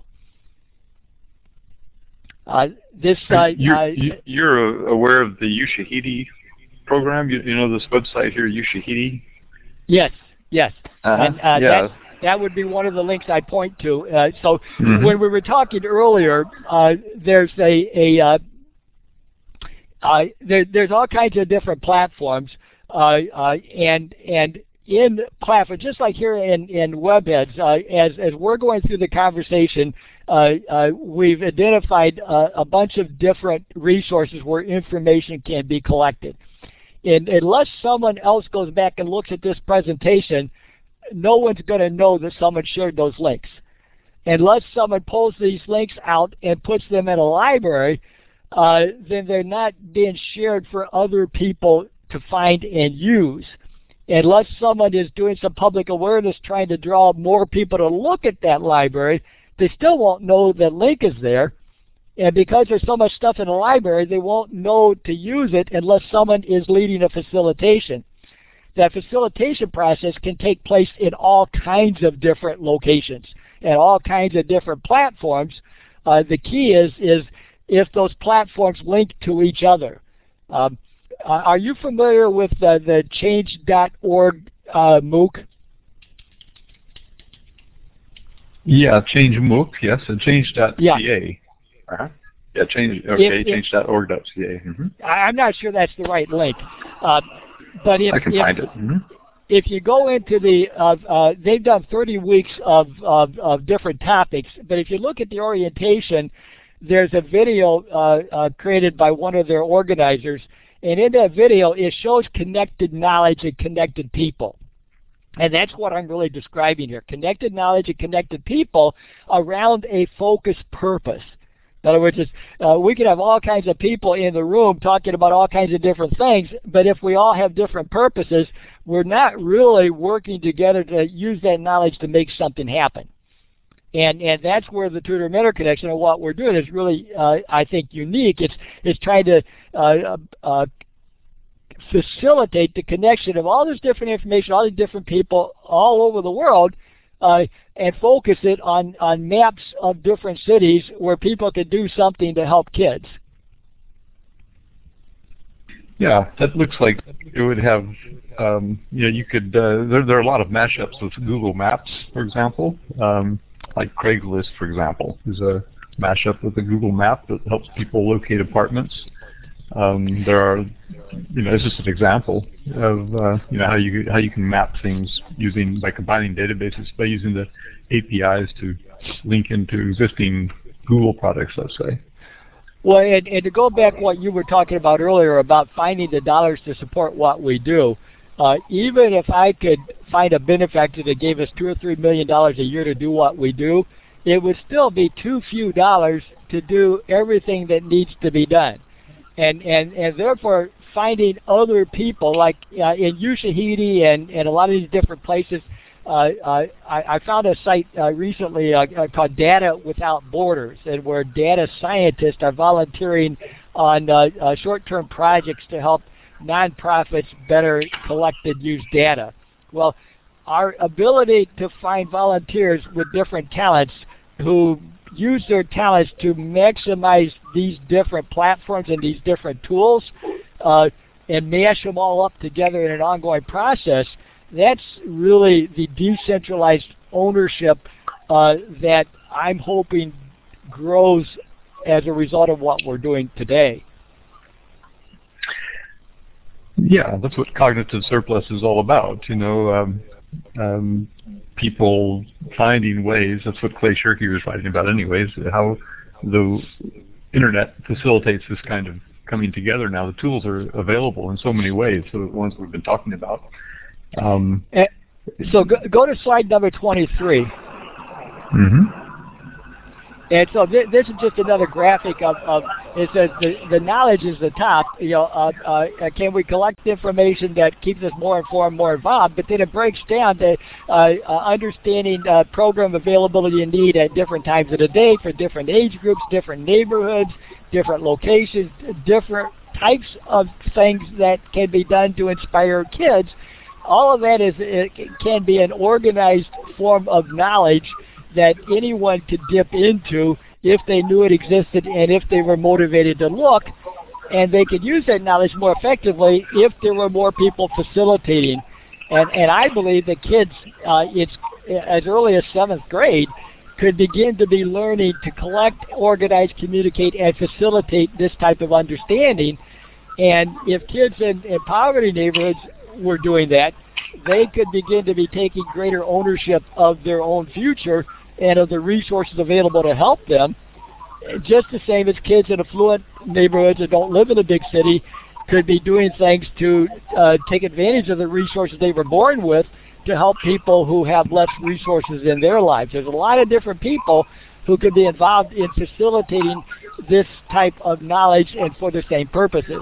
Uh, this uh, you're, uh, you're aware of the Ushahidi program? You, you know this website here, Ushahidi? Yes, yes. Uh-huh. And uh, yeah. that, that would be one of the links I point to. Uh, so mm-hmm. when we were talking earlier, uh, there's a, a uh, uh, there, there's all kinds of different platforms, uh, uh, and and in platform, just like here in in WebEds, uh, as as we're going through the conversation, uh, uh, we've identified uh, a bunch of different resources where information can be collected. And unless someone else goes back and looks at this presentation, no one's going to know that someone shared those links. Unless someone pulls these links out and puts them in a library, uh, then they're not being shared for other people to find and use. Unless someone is doing some public awareness trying to draw more people to look at that library, they still won't know that link is there. And because there's so much stuff in the library, they won't know to use it unless someone is leading a facilitation. That facilitation process can take place in all kinds of different locations and all kinds of different platforms. Uh, the key is, is if those platforms link to each other. Um, uh, are you familiar with uh, the change dot org uh, MOOC? Yeah, Change MOOC, yes, and change dot C A. Yeah. Uh-huh. Yeah, change, okay, if, change dot org dot C A. Mm-hmm. I'm not sure that's the right link. Uh, but if, I can if, find it. Mm-hmm. If you go into the, uh, uh, they've done thirty weeks of, of, of different topics, but if you look at the orientation, there's a video uh, uh, created by one of their organizers, and in that video it shows connected knowledge and connected people. And that's what I'm really describing here, connected knowledge and connected people around a focused purpose. In other words, it's, uh, we could have all kinds of people in the room talking about all kinds of different things, but if we all have different purposes, we're not really working together to use that knowledge to make something happen. And and that's where the Tutor Mentor Connection and what we're doing is really, uh, I think, unique. It's, it's trying to uh, uh, facilitate the connection of all this different information, all these different people all over the world, Uh, and focus it on, on maps of different cities where people could do something to help kids. Yeah, that looks like it would have, um, you know, you could, uh, there, there are a lot of mashups with Google Maps, for example. Um, like Craigslist, for example, is a mashup with a Google map that helps people locate apartments. Um, there are, you know, it's just an example of, uh, you know, how you how you can map things using, by combining databases, by using the A P Is to link into existing Google products, let's say. Well, and, and to go back what you were talking about earlier about finding the dollars to support what we do, uh, even if I could find a benefactor that gave us two or three million dollars a year to do what we do, it would still be too few dollars to do everything that needs to be done. And, and, and therefore, finding other people, like uh, in Ushahidi and, and a lot of these different places, uh, uh, I, I found a site uh, recently uh, called Data Without Borders, and where data scientists are volunteering on uh, uh, short-term projects to help nonprofits better collect and use data. Well, our ability to find volunteers with different talents who use their talents to maximize these different platforms and these different tools uh, and mash them all up together in an ongoing process, that's really the decentralized ownership uh, that I'm hoping grows as a result of what we're doing today. Yeah, that's what cognitive surplus is all about, you know. Um, um, people finding ways, that's what Clay Shirky was writing about anyways, how the internet facilitates this kind of coming together now. The tools are available in so many ways, so the ones we've been talking about. Um, so go, go to slide number twenty-three. Mm-hmm. And so th this is just another graphic of, of it says the, the knowledge is the top, you know, uh, uh, can we collect information that keeps us more informed, more involved, but then it breaks down to uh, uh, understanding uh, program availability and need at different times of the day for different age groups, different neighborhoods, different locations, different types of things that can be done to inspire kids. All of that is it can be an organized form of knowledge that anyone could dip into if they knew it existed and if they were motivated to look, and they could use that knowledge more effectively if there were more people facilitating. And, and I believe that kids, uh, it's as early as seventh grade, could begin to be learning to collect, organize, communicate, and facilitate this type of understanding. And if kids in, in poverty neighborhoods were doing that, they could begin to be taking greater ownership of their own future and of the resources available to help them, just the same as kids in affluent neighborhoods that don't live in a big city could be doing things to uh, take advantage of the resources they were born with to help people who have less resources in their lives. There's a lot of different people who could be involved in facilitating this type of knowledge and for the same purposes.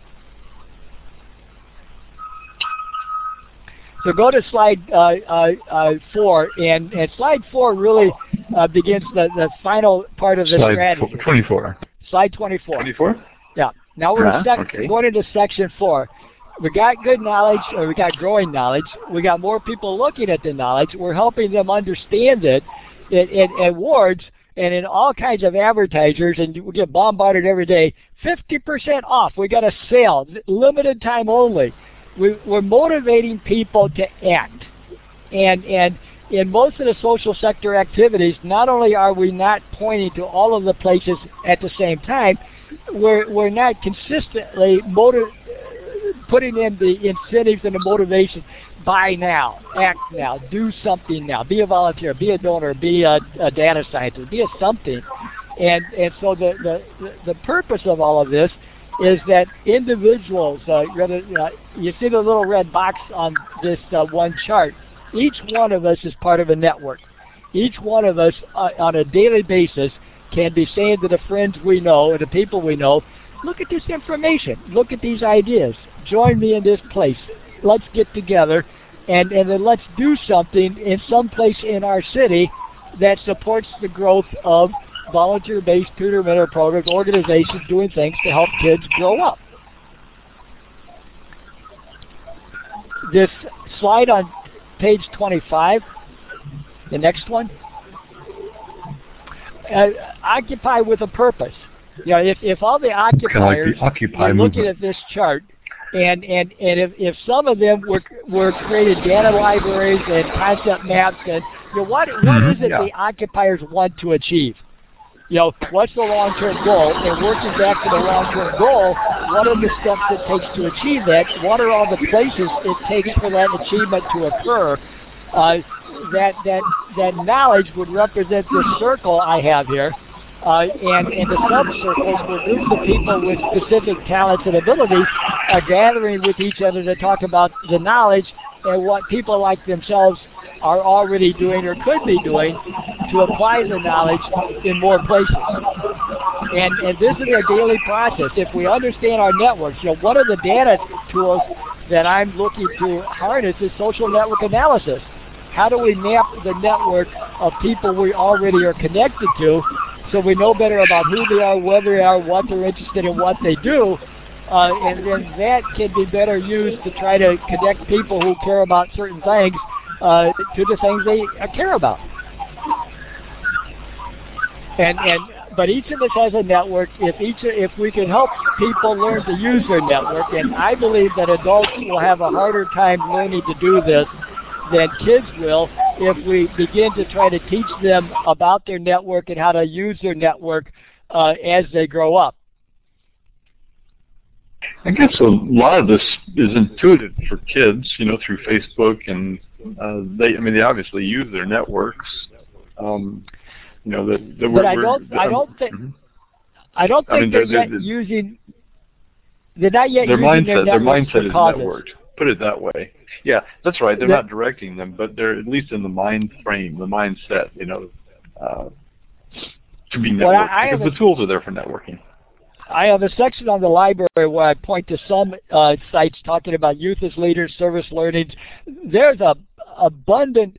So go to slide uh, uh, uh, four, and, and slide four really uh, begins the, the final part of the slide strategy. twenty-four. Slide twenty-four. twenty-four? Yeah. Now we're Uh-huh, okay. going into section four. We got good knowledge, or we got growing knowledge. We got more people looking at the knowledge. We're helping them understand it in, in, in awards and in all kinds of advertisers, and we get bombarded every day. fifty percent off. We got a sale, limited time only. We, we're motivating people to act. And, and in most of the social sector activities, not only are we not pointing to all of the places at the same time, we're, we're not consistently motiv putting in the incentives and the motivation. Buy now, act now, do something now, be a volunteer, be a donor, be a, a data scientist, be a something. And, and so the, the, the purpose of all of this is that individuals, uh, rather, uh, you see the little red box on this uh, one chart, each one of us is part of a network. Each one of us uh, on a daily basis can be saying to the friends we know and the people we know, look at this information, look at these ideas, join me in this place, let's get together, and, and then let's do something in some place in our city that supports the growth of volunteer-based tutor mentor programs, organizations doing things to help kids grow up. This slide on page twenty-five, the next one, uh, occupy with a purpose. You know, if, if all the occupiers like the are looking at this chart, and, and, and if, if some of them were, were created data libraries and concept maps, and you know, what, what Mm-hmm, is it yeah. the occupiers want to achieve? You know, what's the long-term goal? And working back to the long-term goal, what are the steps it takes to achieve that? What are all the places it takes for that achievement to occur? Uh, that, that, that knowledge would represent this circle I have here. Uh, and, and the sub-circles were groups of people with specific talents and abilities are gathering with each other to talk about the knowledge and what people like themselves are already doing or could be doing to apply the knowledge in more places. And, and this is a daily process. If we understand our networks, you know, one of the data tools that I'm looking to harness is social network analysis. How do we map the network of people we already are connected to so we know better about who they are, where they are, what they're interested in, what they do, uh, and then that can be better used to try to connect people who care about certain things uh, to the things they uh, care about. And, and but each of us has a network. If each if we can help people learn to use their network, and I believe that adults will have a harder time learning to do this than kids will if we begin to try to teach them about their network and how to use their network uh, as they grow up. I guess a lot of this is intuitive for kids, you know, through Facebook, and uh, they, I mean, they obviously use their networks. Um, you know, that. that But I don't, I don't think, mm-hmm. I don't think I mean, they're, they're, yet they're, using. They're not yet their using mindset, their their networks mindset for is causes. networked. Put it that way. Yeah, that's right. They're The, not directing them, but they're at least in the mind frame, the mindset. You know, uh, to be networked, well, I, I because the tools are there for networking. I have a section on the library where I point to some uh, sites talking about youth as leaders, service learning. There's a abundant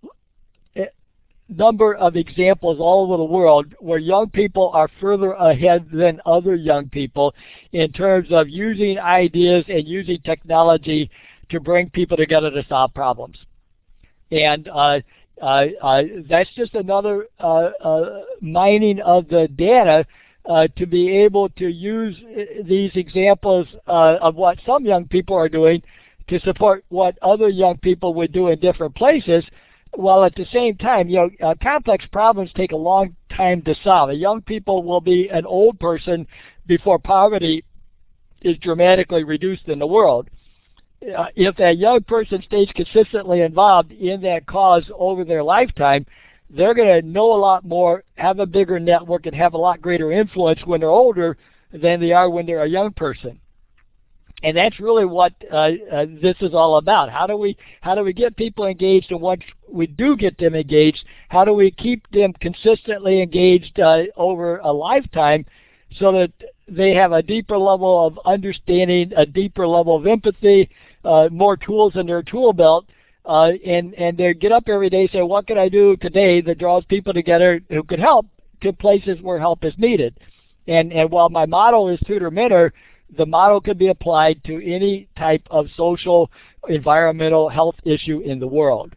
number of examples all over the world where young people are further ahead than other young people in terms of using ideas and using technology to bring people together to solve problems. And uh, uh, uh, that's just another uh, uh, mining of the data uh, to be able to use these examples uh, of what some young people are doing to support what other young people would do in different places, while at the same time, you know, uh, complex problems take a long time to solve. A young people will be an old person before poverty is dramatically reduced in the world. Uh, if that young person stays consistently involved in that cause over their lifetime, they're going to know a lot more, have a bigger network, and have a lot greater influence when they're older than they are when they're a young person. And that's really what uh, uh, this is all about. How do we how do we get people engaged, and once we do get them engaged, how do we keep them consistently engaged uh, over a lifetime so that they have a deeper level of understanding, a deeper level of empathy, uh, more tools in their tool belt, uh, and, and they get up every day and say, what can I do today that draws people together who can help to places where help is needed? And, and while my motto is tutor mentor, the model could be applied to any type of social, environmental, health issue in the world.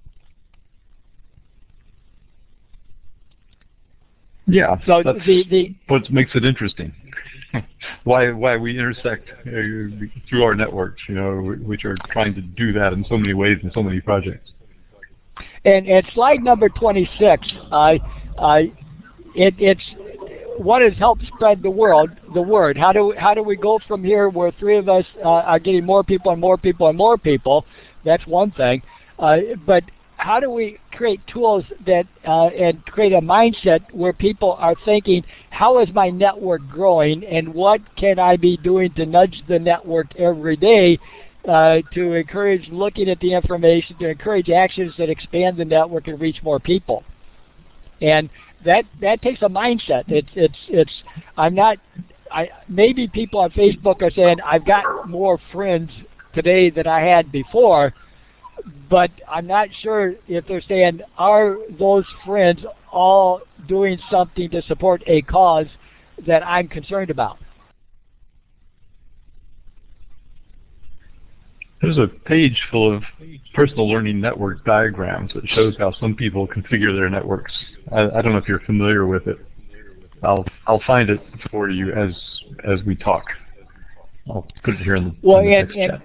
Yeah, so that's the, the, what makes it interesting. why why we intersect uh, through our networks, you know, which are trying to do that in so many ways in so many projects. And, and slide number twenty-six, uh, uh, it, it's what has helped spread the world, the word. How do how do we go from here where three of us uh, are getting more people and more people and more people? That's one thing. Uh, but how do we create tools that uh, and create a mindset where people are thinking, how is my network growing, and what can I be doing to nudge the network every day uh, to encourage looking at the information, to encourage actions that expand the network and reach more people? And that that takes a mindset. It's it's it's. I'm not. I maybe people on Facebook are saying I've got more friends today than I had before, but I'm not sure if they're saying, are those friends all doing something to support a cause that I'm concerned about? There's a page full of personal learning network diagrams that shows how some people configure their networks. I, I don't know if you're familiar with it. I'll I'll find it for you as as we talk. I'll put it here in the, well, in the and, text and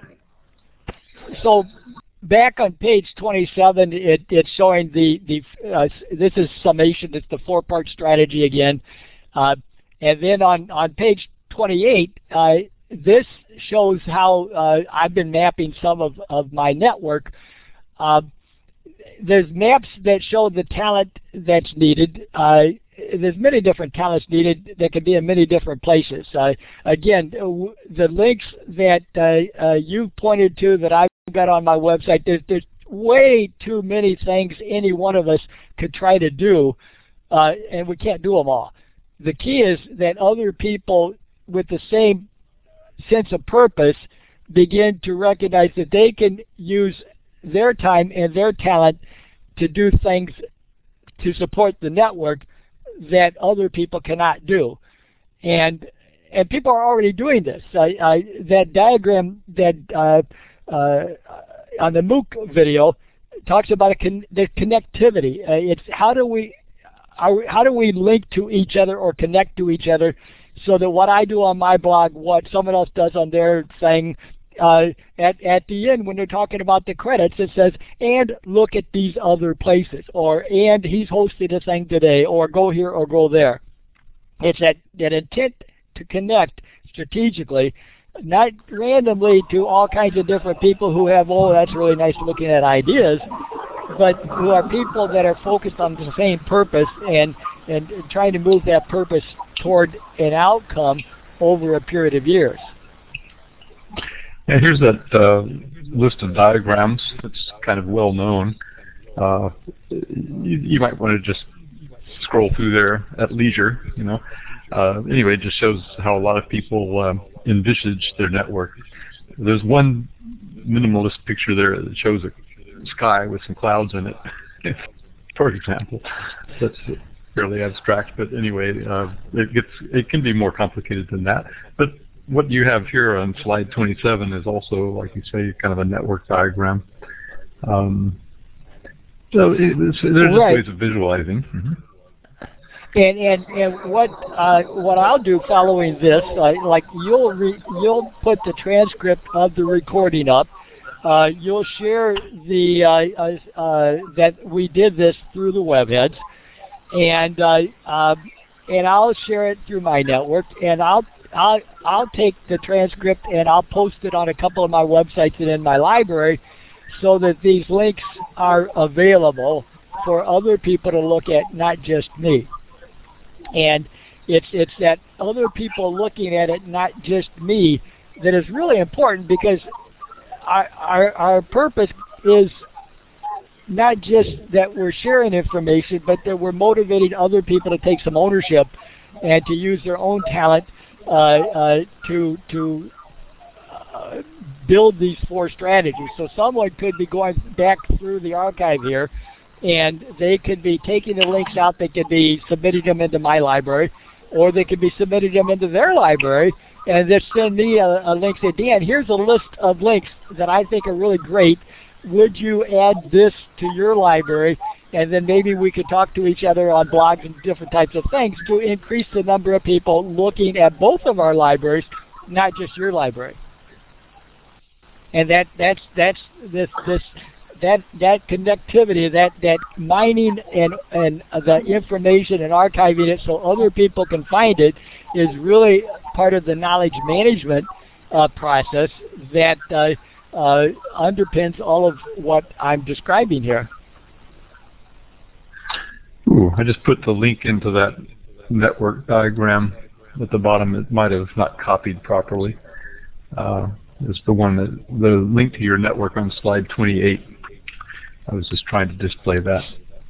chat. So back on page twenty-seven, it, it's showing the the uh, this is summation. It's the four-part strategy again, uh, and then on on page twenty-eight. Uh, This shows how uh, I've been mapping some of, of my network. Uh, there's maps that show the talent that's needed. Uh, there's many different talents needed that can be in many different places. Uh, again, the links that uh, uh, you pointed to that I've got on my website, there's, there's way too many things any one of us could try to do, uh, and we can't do them all. The key is that other people with the same sense of purpose begin to recognize that they can use their time and their talent to do things to support the network that other people cannot do. And and people are already doing this. I, I, that diagram that uh, uh, on the MOOC video talks about a con the connectivity. Uh, it's how do we are we, how do we link to each other or connect to each other, so that what I do on my blog, what someone else does on their thing, uh, at, at the end when they're talking about the credits, it says, and look at these other places, or and he's hosting a thing today, or go here or go there. It's that, that intent to connect strategically, not randomly to all kinds of different people who have, oh, that's really nice looking at ideas, but who are people that are focused on the same purpose and, and trying to move that purpose toward an outcome over a period of years. Yeah, here's that uh, list of diagrams. It's kind of well known. Uh, you, you might want to just scroll through there at leisure, you know. Uh, anyway, it just shows how a lot of people um, envisage their network. There's one minimalist picture there that shows a sky with some clouds in it, for example. That's fairly abstract, but anyway, uh, it gets it can be more complicated than that. But what you have here on slide twenty-seven is also, like you say, kind of a network diagram. Um, so it, there's right. ways of visualizing. Mm-hmm. And and and what uh, what I'll do following this, uh, like you'll re you'll put the transcript of the recording up. Uh, you'll share the uh, uh, that we did this through the webheads, and uh, uh, and I'll share it through my network, and I'll I'll I'll take the transcript and I'll post it on a couple of my websites and in my library, so that these links are available for other people to look at, not just me. And it's it's that other people looking at it, not just me, that is really important, because our our, our purpose is not just that we're sharing information, but that we're motivating other people to take some ownership and to use their own talent uh, uh, to to uh, build these four strategies. So someone could be going back through the archive here, and they could be taking the links out, they could be submitting them into my library, or they could be submitting them into their library, and just send me a, a link, say, Dan, here's a list of links that I think are really great. Would you add this to your library? And then maybe we could talk to each other on blogs and different types of things to increase the number of people looking at both of our libraries, not just your library. And that that's that's this this that that connectivity, that that mining and and the information and archiving it so other people can find it, is really part of the knowledge management uh, process that uh, uh, underpins all of what I'm describing here. Ooh, I just put the link into that network diagram at the bottom. It might have not copied properly. Uh, it's the one that the link to your network on slide twenty-eight. I was just trying to display that.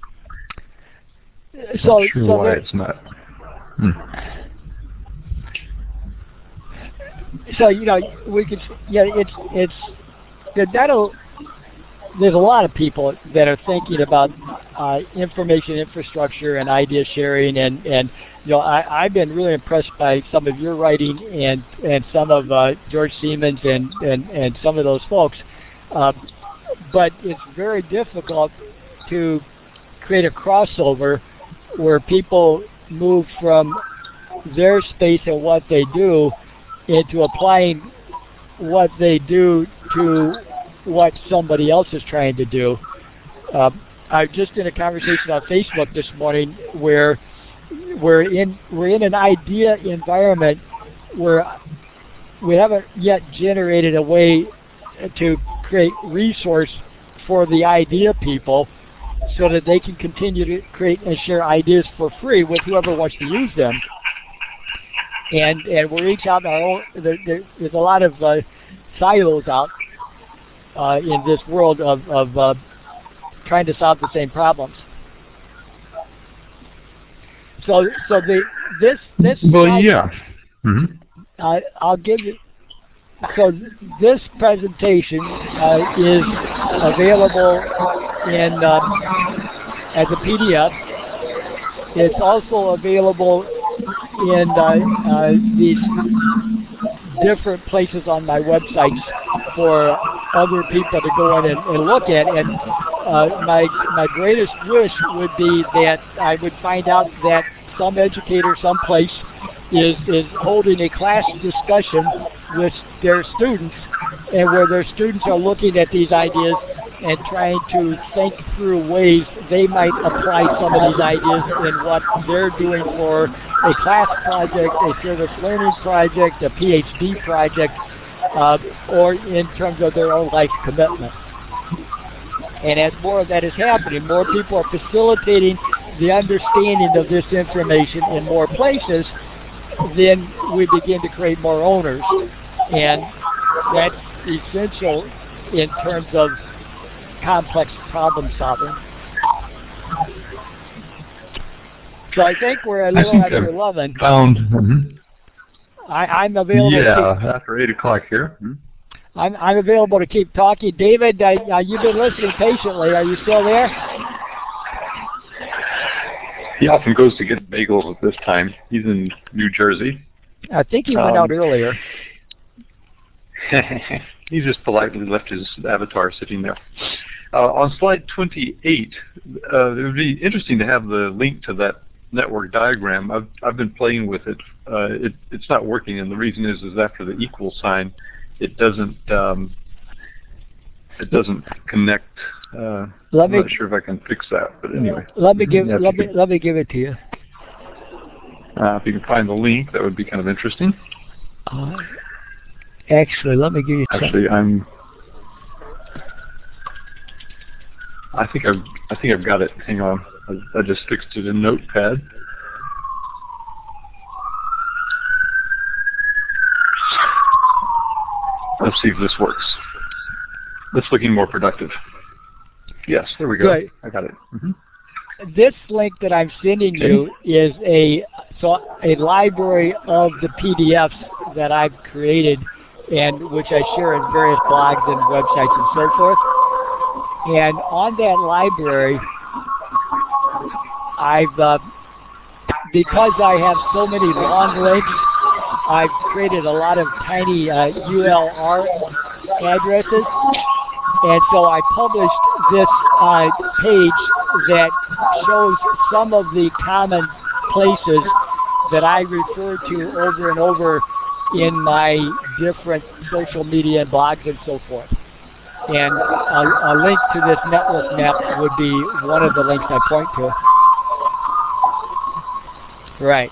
So, not sure so why there, it's not. Hmm. So you know, we could, yeah, it's it's that'll. There's a lot of people that are thinking about uh, information infrastructure and idea sharing, and and you know, I, I've been really impressed by some of your writing and and some of uh, George Siemens and and and some of those folks. Uh, but it's very difficult to create a crossover where people move from their space and what they do into applying what they do to what somebody else is trying to do. Uh, I was just in a conversation on Facebook this morning where we're in we're in an idea environment where we haven't yet generated a way to create resource for the idea people so that they can continue to create and share ideas for free with whoever wants to use them. And and we're each out in our own. There, there, there's a lot of uh, silos out uh, in this world of of uh, trying to solve the same problems. So so the this this. Well, slide, yeah. Mm-hmm. uh, I'll give you. So this presentation uh, is available in um, as a P D F. It's also available in uh, uh, these different places on my websites for other people to go in and, and look at. And uh, my my greatest wish would be that I would find out that some educator someplace is is holding a class discussion with their students, and where their students are looking at these ideas and trying to think through ways they might apply some of these ideas in what they're doing for a class project, a service learning project, a PhD project, uh, or in terms of their own life commitment. And as more of that is happening, more people are facilitating the understanding of this information in more places, then we begin to create more owners. And that's essential in terms of complex problem solving. So I think we're a little after I've eleven. Found. Mm-hmm. I, I'm available. Yeah, to keep, after eight o'clock here. Mm-hmm. I'm I'm available to keep talking. David, uh, uh, you've been listening patiently. Are you still there? He often goes to get bagels at this time. He's in New Jersey. I think he went um, out earlier. He just politely left his avatar sitting there. Uh, on slide twenty-eight, uh, it would be interesting to have the link to that network diagram. I've I've been playing with it. Uh, it it's not working, and the reason is is after the equal sign, it doesn't um, it doesn't connect. Uh, let I'm me, not sure if I can fix that, but anyway. Let me give let me can, let me give it to you. Uh, if you can find the link, that would be kind of interesting. Uh, actually, let me give you. Actually, I'm. I think I've I think I've got it. Hang on, I, I just fixed it in Notepad. Let's see if this works. It's looking more productive. Yes, there we go. Good. I got it. Mm-hmm. This link that I'm sending okay. you is a so a library of the P D Fs that I've created, and which I share in various blogs and websites and so forth. And on that library, I've uh, because I have so many long links, I've created a lot of tiny uh, U L R addresses, and so I published this uh, page that shows some of the common places that I refer to over and over in my different social media and blogs and so forth. And a, a link to this network map would be one of the links I point to. Right.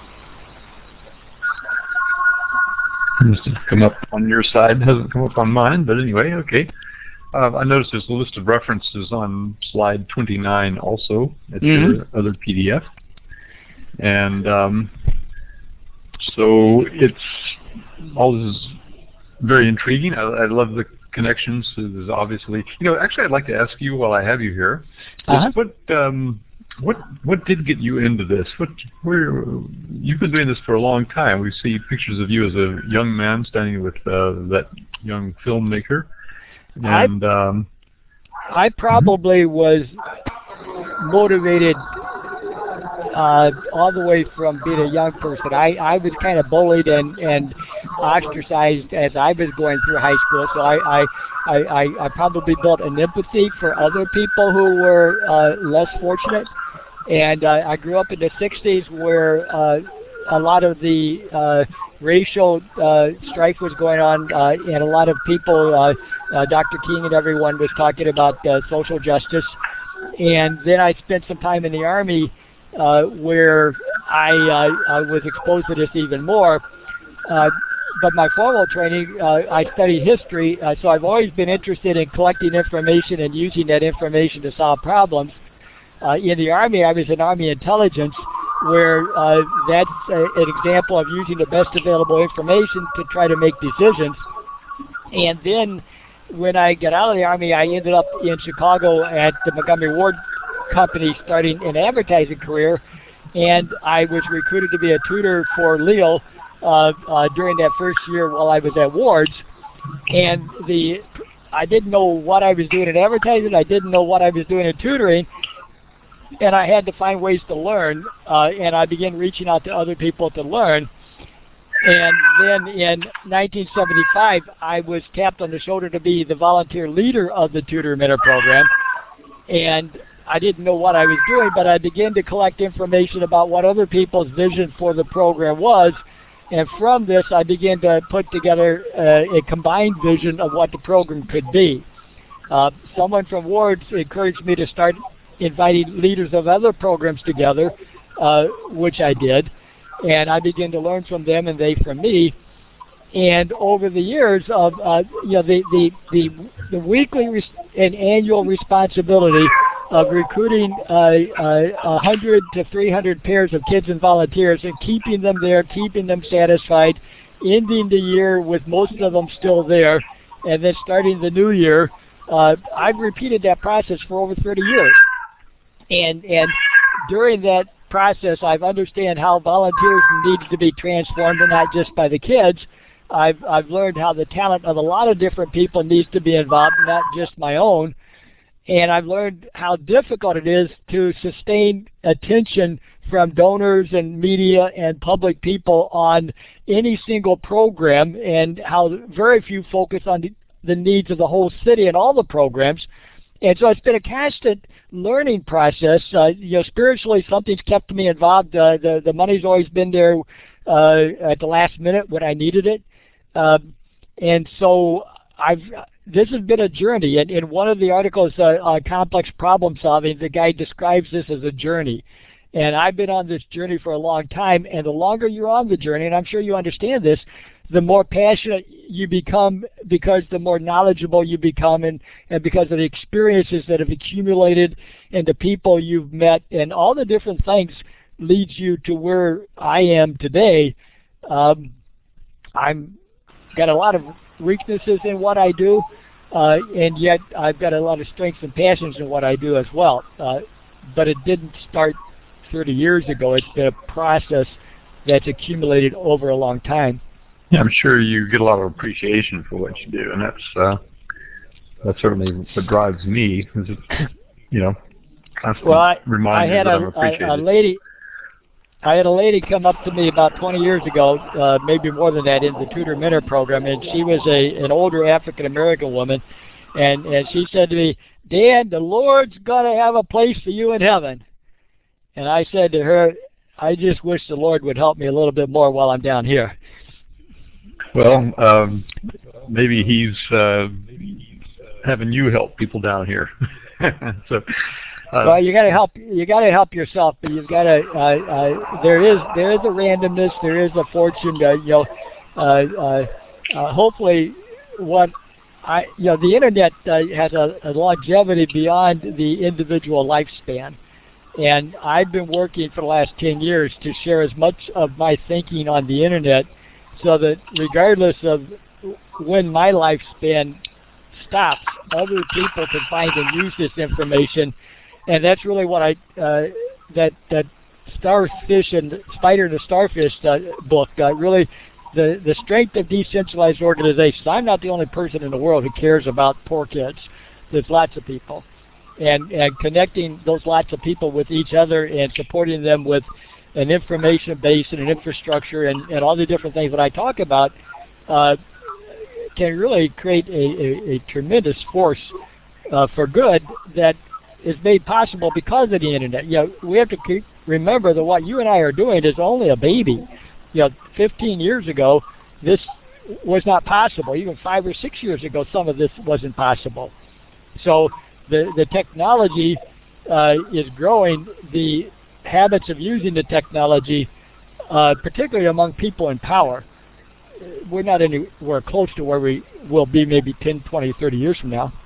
Must have come up on your side, hasn't come up on mine, but anyway, okay. Uh, I noticed there's a list of references on slide twenty-nine also. It's mm-hmm. your other P D F. And um, so it's all this is very intriguing. I, I love the connections. There's obviously, you know, actually I'd like to ask you while I have you here, uh-huh. what um, what what did get you into this? What where you've been doing this for a long time. We see pictures of you as a young man standing with uh, that young filmmaker. And I, um, I probably was motivated uh, all the way from being a young person. I, I was kind of bullied and, and ostracized as I was going through high school, so I, I, I, I probably built an empathy for other people who were uh, less fortunate. And uh, I grew up in the sixties where uh, a lot of the uh, racial uh, strife was going on, uh, and a lot of people, uh, uh, Doctor King and everyone was talking about uh, social justice. And then I spent some time in the Army uh, where I, uh, I was exposed to this even more. Uh, but my formal training, uh, I studied history, uh, so I've always been interested in collecting information and using that information to solve problems. Uh, in the Army, I was in Army intelligence, where uh, that's a, an example of using the best available information to try to make decisions. And then when I got out of the Army, I ended up in Chicago at the Montgomery Ward Company starting an advertising career, and I was recruited to be a tutor for Leo uh, uh, during that first year while I was at Ward's. And the I didn't know what I was doing in advertising, I didn't know what I was doing in tutoring, and I had to find ways to learn, uh, and I began reaching out to other people to learn. And then in nineteen seventy-five, I was tapped on the shoulder to be the volunteer leader of the Tutor Mentor program. And I didn't know what I was doing, but I began to collect information about what other people's vision for the program was. And from this, I began to put together uh, a combined vision of what the program could be. Uh, someone from Ward's encouraged me to start inviting leaders of other programs together, uh, which I did. And I began to learn from them and they from me. And over the years of, uh, you know, the, the, the, the weekly res and annual responsibility of recruiting uh, uh, one hundred to three hundred pairs of kids and volunteers and keeping them there, keeping them satisfied, ending the year with most of them still there, and then starting the new year, uh, I've repeated that process for over thirty years. And, and during that process, I've understand how volunteers need to be transformed, and not just by the kids. I've I've learned how the talent of a lot of different people needs to be involved, not just my own. And I've learned how difficult it is to sustain attention from donors and media and public people on any single program, and how very few focus on the, the needs of the whole city and all the programs. And so it's been a constant learning process. Uh, you know, spiritually, something's kept me involved. Uh, the the money's always been there uh, at the last minute when I needed it, um, and so I've. This has been a journey. And in one of the articles uh, on complex problem solving, the guy describes this as a journey. And I've been on this journey for a long time. And the longer you're on the journey, and I'm sure you understand this, the more passionate you become, because the more knowledgeable you become, and, and because of the experiences that have accumulated and the people you've met and all the different things leads you to where I am today. Um, I'm got a lot of weaknesses in what I do, uh, and yet I've got a lot of strengths and passions in what I do as well. Uh, but it didn't start thirty years ago. It's been a process that's accumulated over a long time. Yeah, I'm sure you get a lot of appreciation for what you do, and that's uh, that's certainly what drives me. Is it, you know, constant well, I, reminder I had that a, I'm appreciated. A, a lady. I had a lady come up to me about twenty years ago, uh, maybe more than that, in the Tutor Mentor program, and she was a an older African American woman, and and she said to me, "Dan, the Lord's gonna have a place for you in heaven." And I said to her, "I just wish the Lord would help me a little bit more while I'm down here." Well, um, maybe he's uh, having you help people down here. so. Uh, well, you got to help. You got to help yourself, but you've got to. Uh, uh, there is there is a randomness. There is a fortune. Uh, you know, uh, uh, uh, hopefully, what I you know, the internet uh, has a, a longevity beyond the individual lifespan, and I've been working for the last ten years to share as much of my thinking on the internet, so that regardless of when my lifespan stops, other people can find and use this information. And that's really what I, uh, that that Starfish and Spider and the Starfish uh, book, uh, really the, the strength of decentralized organizations. I'm not the only person in the world who cares about poor kids. There's lots of people. And, and connecting those lots of people with each other and supporting them with an information base and an infrastructure and, and all the different things that I talk about uh, can really create a, a, a tremendous force uh, for good that is made possible because of the internet. You know, we have to keep, remember that what you and I are doing is only a baby. You know, fifteen years ago, this was not possible. Even five or six years ago, some of this wasn't possible. So the the technology uh, is growing. The habits of using the technology, uh, particularly among people in power, we're not anywhere close to where we will be maybe ten, twenty, thirty years from now.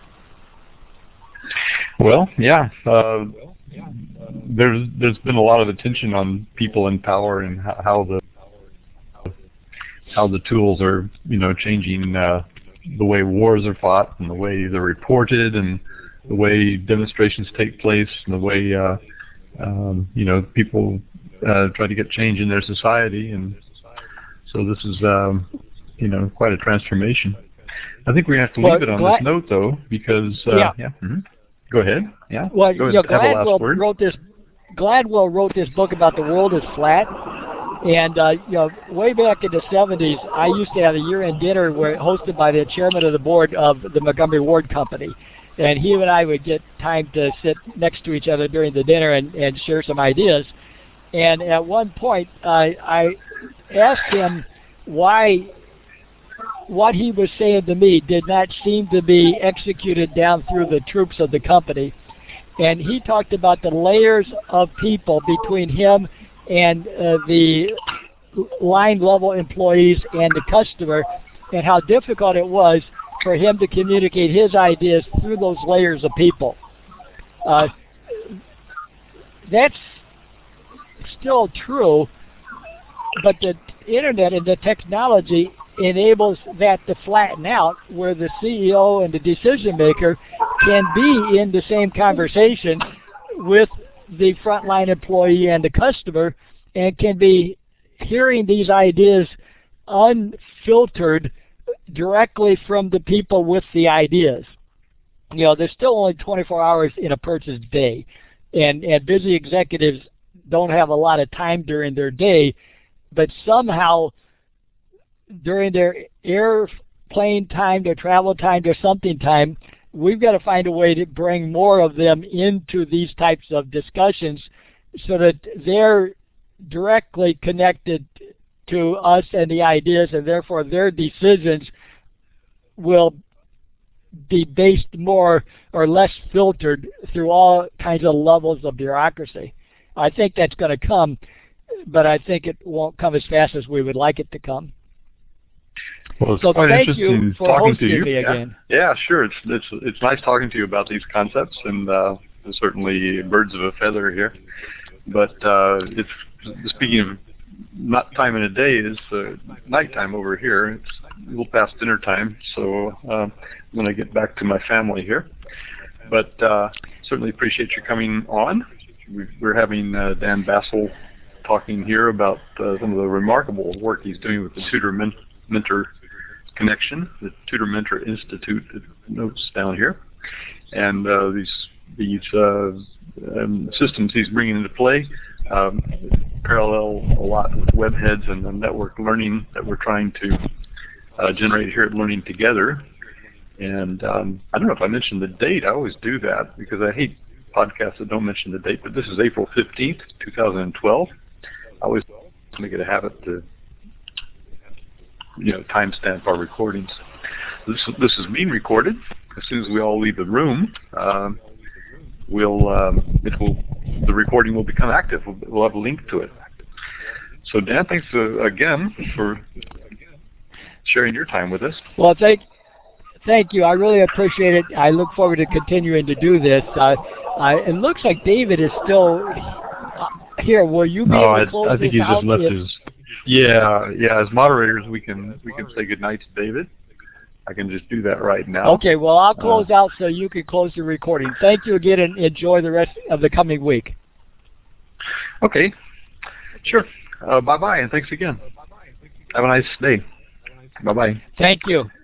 Well, yeah, uh, there's there's been a lot of attention on people in power and how, how the how the tools are, you know, changing uh, the way wars are fought and the way they're reported and the way demonstrations take place and the way uh, um, you know, people uh, try to get change in their society. And so this is um, you know, quite a transformation. I think we have to leave well, it on this note though, because uh, yeah. yeah mm-hmm. Go ahead. Yeah. Well, Go you know, ahead. Gladwell wrote this. Gladwell wrote this book about the world is flat, and uh, you know, way back in the seventies, I used to have a year-end dinner where hosted by the chairman of the board of the Montgomery Ward Company, and he and I would get time to sit next to each other during the dinner and, and share some ideas. And at one point, uh, I asked him why what he was saying to me did not seem to be executed down through the troops of the company. And he talked about the layers of people between him and uh, the line level employees and the customer, and how difficult it was for him to communicate his ideas through those layers of people. Uh, that's still true, but the internet and the technology enables that to flatten out, where the C E O and the decision maker can be in the same conversation with the frontline employee and the customer, and can be hearing these ideas unfiltered directly from the people with the ideas. You know, there's still only twenty-four hours in a person's day, and, and busy executives don't have a lot of time during their day, but somehow during their airplane time, their travel time, their something time, we've got to find a way to bring more of them into these types of discussions so that they're directly connected to us and the ideas, and therefore their decisions will be based more or less filtered through all kinds of levels of bureaucracy. I think that's going to come, but I think it won't come as fast as we would like it to come. Well, it's so quite thank interesting you for talking hosting to you. me Yeah. again. Yeah, sure. It's it's it's nice talking to you about these concepts, and uh, certainly birds of a feather here. But uh, it's speaking of not time in a day, is uh, nighttime over here. It's a little past dinner time, so uh, I'm going to get back to my family here. But uh, certainly appreciate you coming on. We're having uh, Dan Bassel talking here about uh, some of the remarkable work he's doing with the Tutor Men Mentor Connection, the Tutor Mentor Institute, notes down here, and uh, these these uh, um, systems he's bringing into play um, parallel a lot with Webheads and the network learning that we're trying to uh, generate here at Learning Together. And um, I don't know if I mentioned the date. I always do that because I hate podcasts that don't mention the date, but this is April fifteenth, two thousand twelve. I always make it a habit to, you know, timestamp our recordings. This this is being recorded. As soon as we all leave the room, um, we'll um, it will the recording will become active. We'll, we'll have a link to it. So Dan, thanks uh, again for sharing your time with us. Well, thank thank you. I really appreciate it. I look forward to continuing to do this. Uh, I, it looks like David is still here. Will you be no, able to I, close I think this he just out left if, his. Yeah, yeah. As moderators, we can we can say goodnight to David. I can just do that right now. Okay. Well, I'll close uh, out so you can close the recording. Thank you again, and enjoy the rest of the coming week. Okay. Sure. Uh, bye bye, and thanks again. Have a nice day. Bye bye. Thank you.